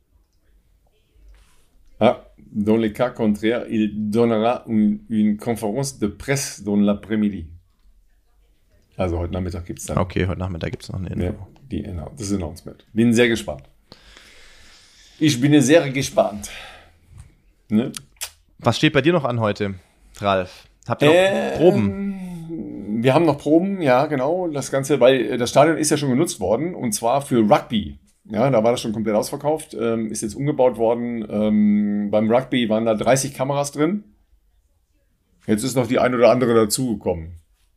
A: Ah, dans les cas contraires, il donnera une, une conférence de presse dans l'après-midi. Also heute Nachmittag gibt es dann
B: Okay, heute Nachmittag gibt es noch eine Info.
A: ne, die, das Announcement. Bin sehr gespannt. Ich bin sehr gespannt. Ne?
B: Was steht bei dir noch an heute, Ralf? Habt ihr noch
A: äh,
B: Proben?
A: Wir haben noch Proben, ja, genau. Das Ganze, weil das Stadion ist ja schon genutzt worden und zwar für Rugby. Ja, da war das schon komplett ausverkauft, ähm, ist jetzt umgebaut worden. Ähm, beim Rugby waren da dreißig Kameras drin. Jetzt ist noch die ein oder andere dazugekommen.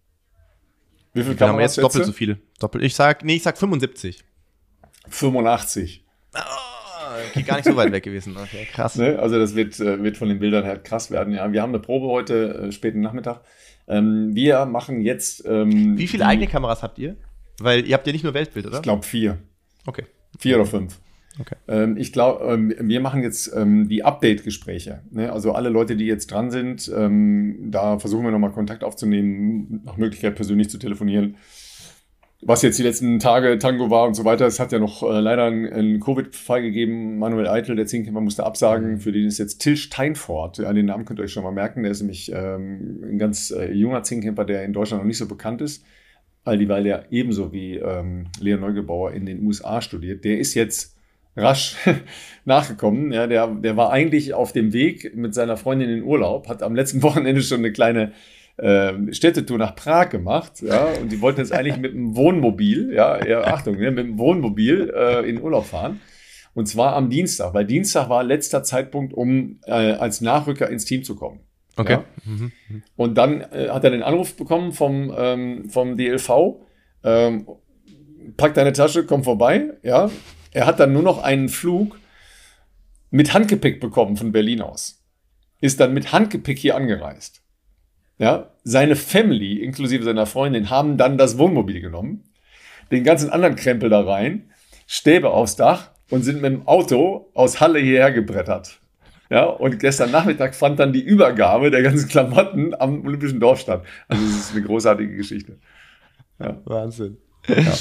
A: Wie viele
B: Wir haben
A: Kameras
B: jetzt doppelt so viel. Doppelt. Ich sag, nee, ich sag fünfundsiebzig.
A: fünfundachtzig.
B: Oh, okay, gar nicht so weit weg gewesen. Okay, krass.
A: Ne? Also das wird, wird von den Bildern her krass werden. Ja, wir haben eine Probe heute, äh, späten Nachmittag. Ähm, wir machen jetzt... Ähm,
B: Wie viele
A: die,
B: eigene Kameras habt ihr? Weil ihr habt ja nicht nur Weltbild, oder?
A: Ich glaube vier.
B: Okay.
A: Vier oder fünf.
B: Okay.
A: Ähm, ich glaube, ähm, wir machen jetzt ähm, die Update-Gespräche. Ne? Also alle Leute, die jetzt dran sind, ähm, da versuchen wir nochmal Kontakt aufzunehmen, nach Möglichkeit persönlich zu telefonieren. Was jetzt die letzten Tage Tango war und so weiter, es hat ja noch äh, leider einen, einen Covid-Fall gegeben. Manuel Eitel, der Zehnkämpfer, musste absagen. Für den ist jetzt Till Steinfort. Ja, den Namen könnt ihr euch schon mal merken. Der ist nämlich ähm, ein ganz äh, junger Zehnkämpfer, der in Deutschland noch nicht so bekannt ist. All dieweil der ebenso wie ähm, Leon Neugebauer in den U S A studiert. Der ist jetzt rasch nachgekommen. Ja, der, der war eigentlich auf dem Weg mit seiner Freundin in Urlaub, hat am letzten Wochenende schon eine kleine äh, Städtetour nach Prag gemacht. Ja, und die wollten jetzt eigentlich mit dem Wohnmobil, ja, ja Achtung, ja, mit dem Wohnmobil äh, in Urlaub fahren. Und zwar am Dienstag, weil Dienstag war letzter Zeitpunkt, um äh, als Nachrücker ins Team zu kommen.
B: Okay.
A: Ja? Mhm. Und dann äh, hat er den Anruf bekommen vom, ähm, vom D L V, ähm, pack deine Tasche, komm vorbei. Ja? Er hat dann nur noch einen Flug mit Handgepäck bekommen von Berlin aus. Ist dann mit Handgepäck hier angereist. Ja? Seine Family, inklusive seiner Freundin, haben dann das Wohnmobil genommen, den ganzen anderen Krempel da rein, Stäbe aufs Dach und sind mit dem Auto aus Halle hierher gebrettert. Ja, und gestern Nachmittag fand dann die Übergabe der ganzen Klamotten am Olympischen Dorf statt. Also es ist eine großartige Geschichte. Ja.
B: Wahnsinn.
A: Ja.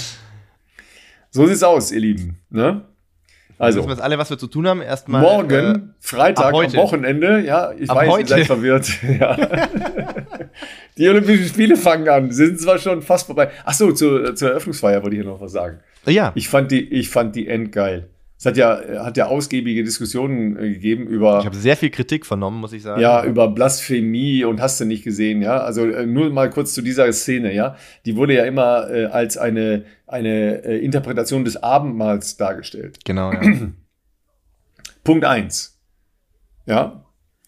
A: So sieht's aus, ihr Lieben. Ne?
B: Also, wissen wir jetzt alle, was wir zu tun haben. Erstmal
A: morgen,
B: äh,
A: Freitag, am Wochenende. Ja, ich
B: ab
A: weiß,
B: heute.
A: ihr seid verwirrt. Ja. Die Olympischen Spiele fangen an. Sie sind zwar schon fast vorbei. Ach so, zur, zur Eröffnungsfeier wollte ich hier noch was sagen.
B: Ja.
A: Ich fand die, ich fand die endgeil. Es hat ja, hat ja ausgiebige Diskussionen äh, gegeben über.
B: Ich habe sehr viel Kritik vernommen, muss ich sagen.
A: Ja, über Blasphemie und hast du nicht gesehen, ja. Also äh, nur mal kurz zu dieser Szene, ja. Die wurde ja immer äh, als eine, eine äh, Interpretation des Abendmahls dargestellt.
B: Genau, ja.
A: Punkt eins. Ja.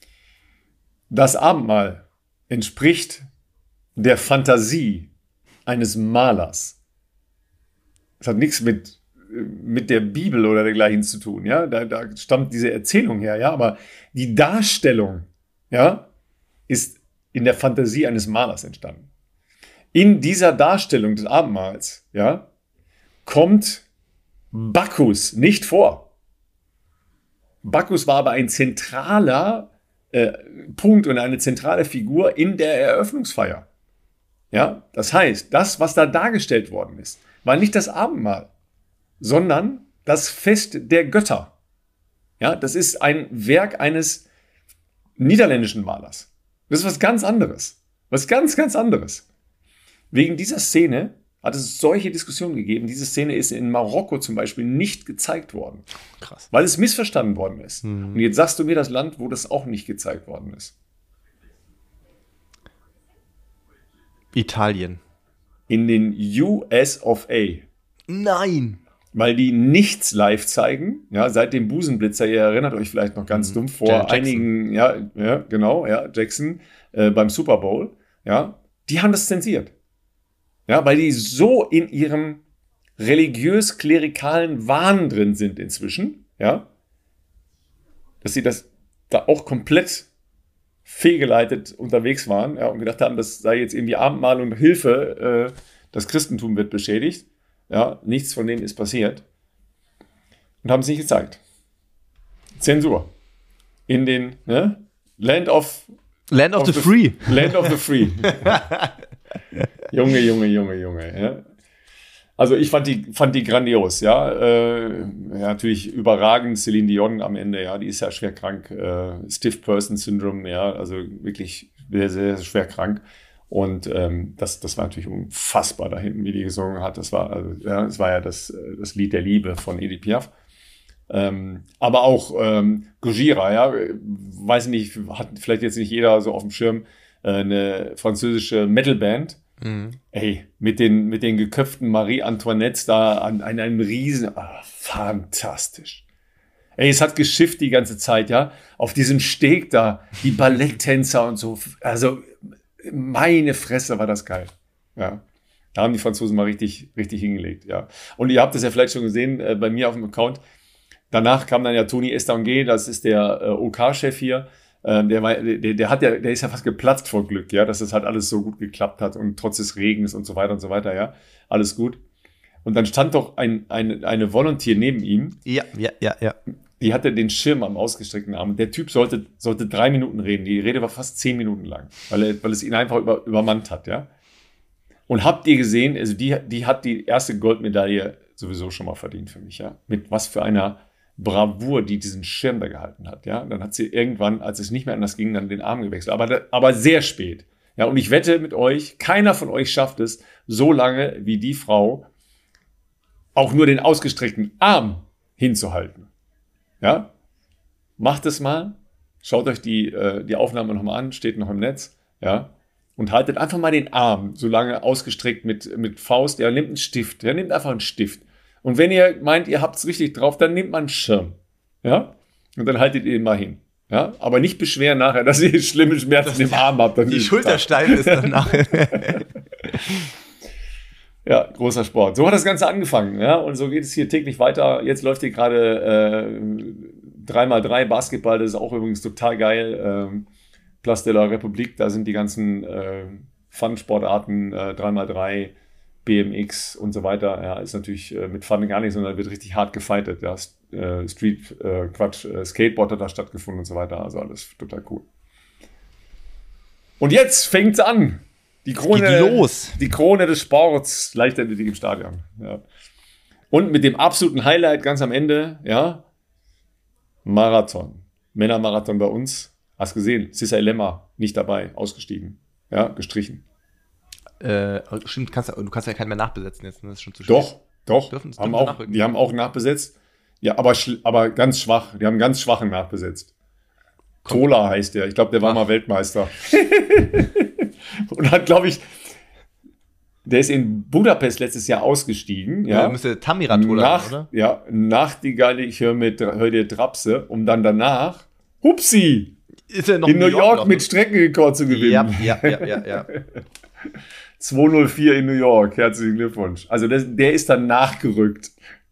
A: Das Abendmahl entspricht der Fantasie eines Malers. Es hat nichts mit mit der Bibel oder dergleichen zu tun, ja, da, da stammt diese Erzählung her, ja, aber die Darstellung, ja, ist in der Fantasie eines Malers entstanden. In dieser Darstellung des Abendmahls, ja, kommt Bacchus nicht vor. Bacchus war aber ein zentraler äh, Punkt und eine zentrale Figur in der Eröffnungsfeier. Ja, das heißt, das, was da dargestellt worden ist, war nicht das Abendmahl, sondern das Fest der Götter. Ja, das ist ein Werk eines niederländischen Malers. Das ist was ganz anderes. Was ganz, ganz anderes. Wegen dieser Szene hat es solche Diskussionen gegeben. Diese Szene ist in Marokko zum Beispiel nicht gezeigt worden.
B: Krass.
A: Weil es missverstanden worden ist.
B: Mhm.
A: Und jetzt sagst du mir das Land, wo das auch nicht gezeigt worden ist.
B: Italien.
A: In den U S of A.
B: Nein.
A: Weil die nichts live zeigen, ja, seit dem Busenblitzer, ihr erinnert euch vielleicht noch ganz mhm. dumm, vor
B: Jackson.
A: einigen, ja, ja, genau, ja, Jackson, äh, beim Super Bowl, ja, die haben das zensiert. Ja, weil die so in ihrem religiös-klerikalen Wahn drin sind inzwischen, ja, dass sie das da auch komplett fehlgeleitet unterwegs waren, ja, und gedacht haben, das sei jetzt irgendwie Abendmahl und Hilfe, äh, das Christentum wird beschädigt. Ja, nichts von denen ist passiert. Und haben es nicht gezeigt. Zensur. In den ne? Land of...
B: Land of, of the, the Free.
A: Land of the Free. Junge, Junge, Junge, Junge. Ja. Also ich fand die, fand die grandios. Ja. Äh, ja, natürlich überragend. Celine Dion am Ende, ja, die ist ja schwer krank. Äh, Stiff Person Syndrome, ja, also wirklich sehr, sehr schwer krank. Und ähm, das, das war natürlich unfassbar da hinten, wie die gesungen hat. Das war, also, ja, das war ja das, das Lied der Liebe von Edith Piaf. Ähm, aber auch ähm, Gojira, ja, weiß nicht, hat vielleicht jetzt nicht jeder so auf dem Schirm, äh, eine französische Metalband. Mhm. Ey, mit den, mit den geköpften Marie Antoinettes da an, an einem riesen, ah, fantastisch. Ey, es hat geschifft die ganze Zeit, ja, auf diesem Steg da, die Balletttänzer und so, also meine Fresse war das geil, ja. Da haben die Franzosen mal richtig, richtig hingelegt, ja. Und ihr habt das ja vielleicht schon gesehen äh, bei mir auf dem Account. Danach kam dann ja Tony Estanguet, das ist der äh, O K-Chef hier. Ähm, der, war, der, der, hat ja, der ist ja fast geplatzt vor Glück, ja, dass das halt alles so gut geklappt hat und trotz des Regens und so weiter und so weiter, ja, alles gut. Und dann stand doch ein, ein, eine Volunteer neben ihm.
B: Ja, ja, ja, ja.
A: Die hatte den Schirm am ausgestreckten Arm. Und der Typ sollte, sollte drei Minuten reden. Die Rede war fast zehn Minuten lang, weil, er, weil es ihn einfach über, übermannt hat, ja. Und habt ihr gesehen, also die, die hat die erste Goldmedaille sowieso schon mal verdient für mich, ja. Mit was für einer Bravour, die diesen Schirm da gehalten hat, ja. Und dann hat sie irgendwann, als es nicht mehr anders ging, dann den Arm gewechselt. Aber, aber sehr spät. Ja, und ich wette mit euch, keiner von euch schafft es, so lange wie die Frau auch nur den ausgestreckten Arm hinzuhalten. Ja. Macht es mal. Schaut euch die, äh, die Aufnahme nochmal an, steht noch im Netz, ja. Und haltet einfach mal den Arm so lange ausgestreckt mit, mit Faust. Ja, nehmt einen Stift. Ja, nehmt einfach einen Stift. Und wenn ihr meint, ihr habt es richtig drauf, dann nehmt mal einen Schirm. Ja? Und dann haltet ihr ihn mal hin. Ja? Aber nicht beschweren nachher, dass ihr schlimme Schmerzen im Arm habt.
B: Die Schulter steif ist danach.
A: Ja, großer Sport. So hat das Ganze angefangen. Ja? Und so geht es hier täglich weiter. Jetzt läuft hier gerade äh, drei mal drei Basketball. Das ist auch übrigens total geil. Ähm, Place de la République, da sind die ganzen äh, Fun-Sportarten, äh, drei mal drei, B M X und so weiter. Ja, ist natürlich äh, mit Fun gar nicht, sondern wird richtig hart gefightet. Ja, äh, Street, äh, Quatsch, äh, Skateboard hat da stattgefunden und so weiter. Also alles total cool. Und jetzt fängt's an. Die Krone,
B: Geht los.
A: Die Krone des Sports, Leichtathletik im Stadion. Ja. Und mit dem absoluten Highlight ganz am Ende, ja, Marathon. Männermarathon bei uns. Hast gesehen, Cissa Lemma nicht dabei, ausgestiegen. Ja, gestrichen.
B: Äh, stimmt, kannst, du kannst ja keinen mehr nachbesetzen jetzt, das ist schon zu spät.
A: Doch, doch. Dürfen, haben auch, die haben auch nachbesetzt. Ja, aber, aber ganz schwach. Die haben ganz schwachen nachbesetzt. Komm. Tola heißt der. Ich glaube, der war Ach. mal Weltmeister. Und hat, glaube ich, der ist in Budapest letztes Jahr ausgestiegen. Ja,
B: ja müsste Tamira Tola
A: nach,
B: sein, oder?
A: Ja, nach die Geile, ich höre mit, hör dir Drapse, um dann danach, hupsi,
B: ist er noch
A: in New York, York noch, mit Streckenrekord zu gewinnen.
B: Ja, ja, ja, ja. ja.
A: zwei null vier in New York. Herzlichen Glückwunsch. Also das, der ist dann nachgerückt.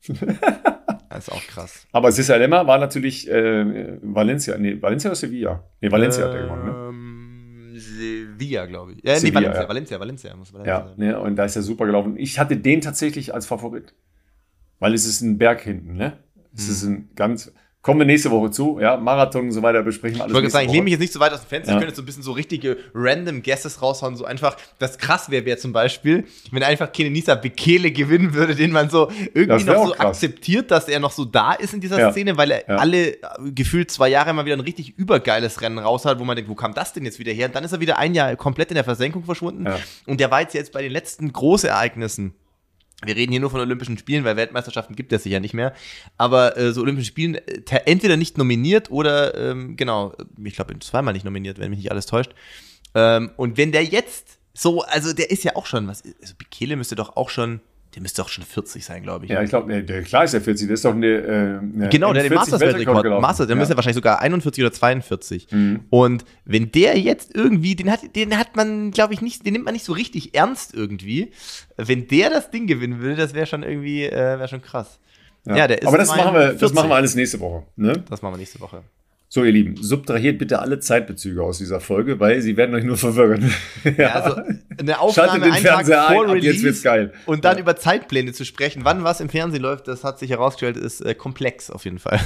B: Das ist auch krass.
A: Aber Cissa Lemma war natürlich äh, Valencia. Nee, Valencia oder Sevilla? Nee, Valencia ähm, hat er gewonnen, ne?
B: Sevilla, glaube ich. Ja,
A: Sevilla,
B: nee, Valencia,
A: ja.
B: Valencia, Valencia. Muss Valencia
A: ja, sein. Ne, und da ist er super gelaufen. Ich hatte den tatsächlich als Favorit. Weil es ist ein Berg hinten, ne? Es hm. ist ein ganz... Kommen wir nächste Woche zu, ja, Marathon und so weiter, besprechen wir alles.
B: Ich wollte sagen, ich
A: Woche.
B: lehne mich jetzt nicht so weit aus dem Fenster,
A: ja.
B: ich könnte jetzt so ein bisschen so richtige random Guesses raushauen, so einfach, das krass wäre, wäre zum Beispiel, wenn einfach Kenenisa Bekele gewinnen würde, den man so irgendwie noch so krass. akzeptiert, dass er noch so da ist in dieser ja. Szene, weil er ja. alle gefühlt zwei Jahre mal wieder ein richtig übergeiles Rennen raus hat, wo man denkt, wo kam das denn jetzt wieder her? Und dann ist er wieder ein Jahr komplett in der Versenkung verschwunden ja. und der war jetzt, jetzt bei den letzten Großereignissen. Wir reden hier nur von Olympischen Spielen, weil Weltmeisterschaften gibt es sicher nicht mehr. Aber äh, so Olympischen Spielen äh, entweder nicht nominiert oder, ähm, genau, ich glaube zweimal nicht nominiert, wenn mich nicht alles täuscht. Ähm, und wenn der jetzt so, also der ist ja auch schon, was, also Bekele müsste doch auch schon, der müsste auch schon vierzig sein, glaube ich.
A: Ja, ich glaube, der klar ist der vierzig, das ist doch eine, äh, eine
B: genau, der hat den Masters-Weltrekord. Masters, der ja. müsste wahrscheinlich sogar einundvierzig oder zweiundvierzig. Mhm. Und wenn der jetzt irgendwie, den hat, den hat man, glaube ich, nicht, den nimmt man nicht so richtig ernst irgendwie. Wenn der das Ding gewinnen würde, das wäre schon irgendwie, äh, wäre schon krass.
A: Ja, ja der ist. Aber das machen wir, das machen wir alles nächste Woche, ne?
B: Das machen wir nächste Woche.
A: So, ihr Lieben, subtrahiert bitte alle Zeitbezüge aus dieser Folge, weil sie werden euch nur verwirren.
B: Ja, also eine Aufnahme einen Tag vor Release
A: jetzt wird's geil.
B: Und dann
A: ja.
B: über Zeitpläne zu sprechen, wann was im Fernsehen läuft, das hat sich herausgestellt, ist äh, komplex auf jeden Fall.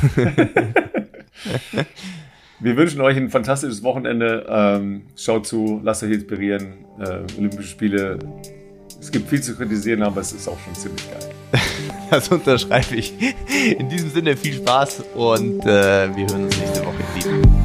A: Wir wünschen euch ein fantastisches Wochenende. Ähm, schaut zu, lasst euch inspirieren. Äh, Olympische Spiele, es gibt viel zu kritisieren, aber es ist auch schon ziemlich geil.
B: Das unterschreibe ich. In diesem Sinne viel Spaß und äh, wir hören uns nächste Woche. Lieben.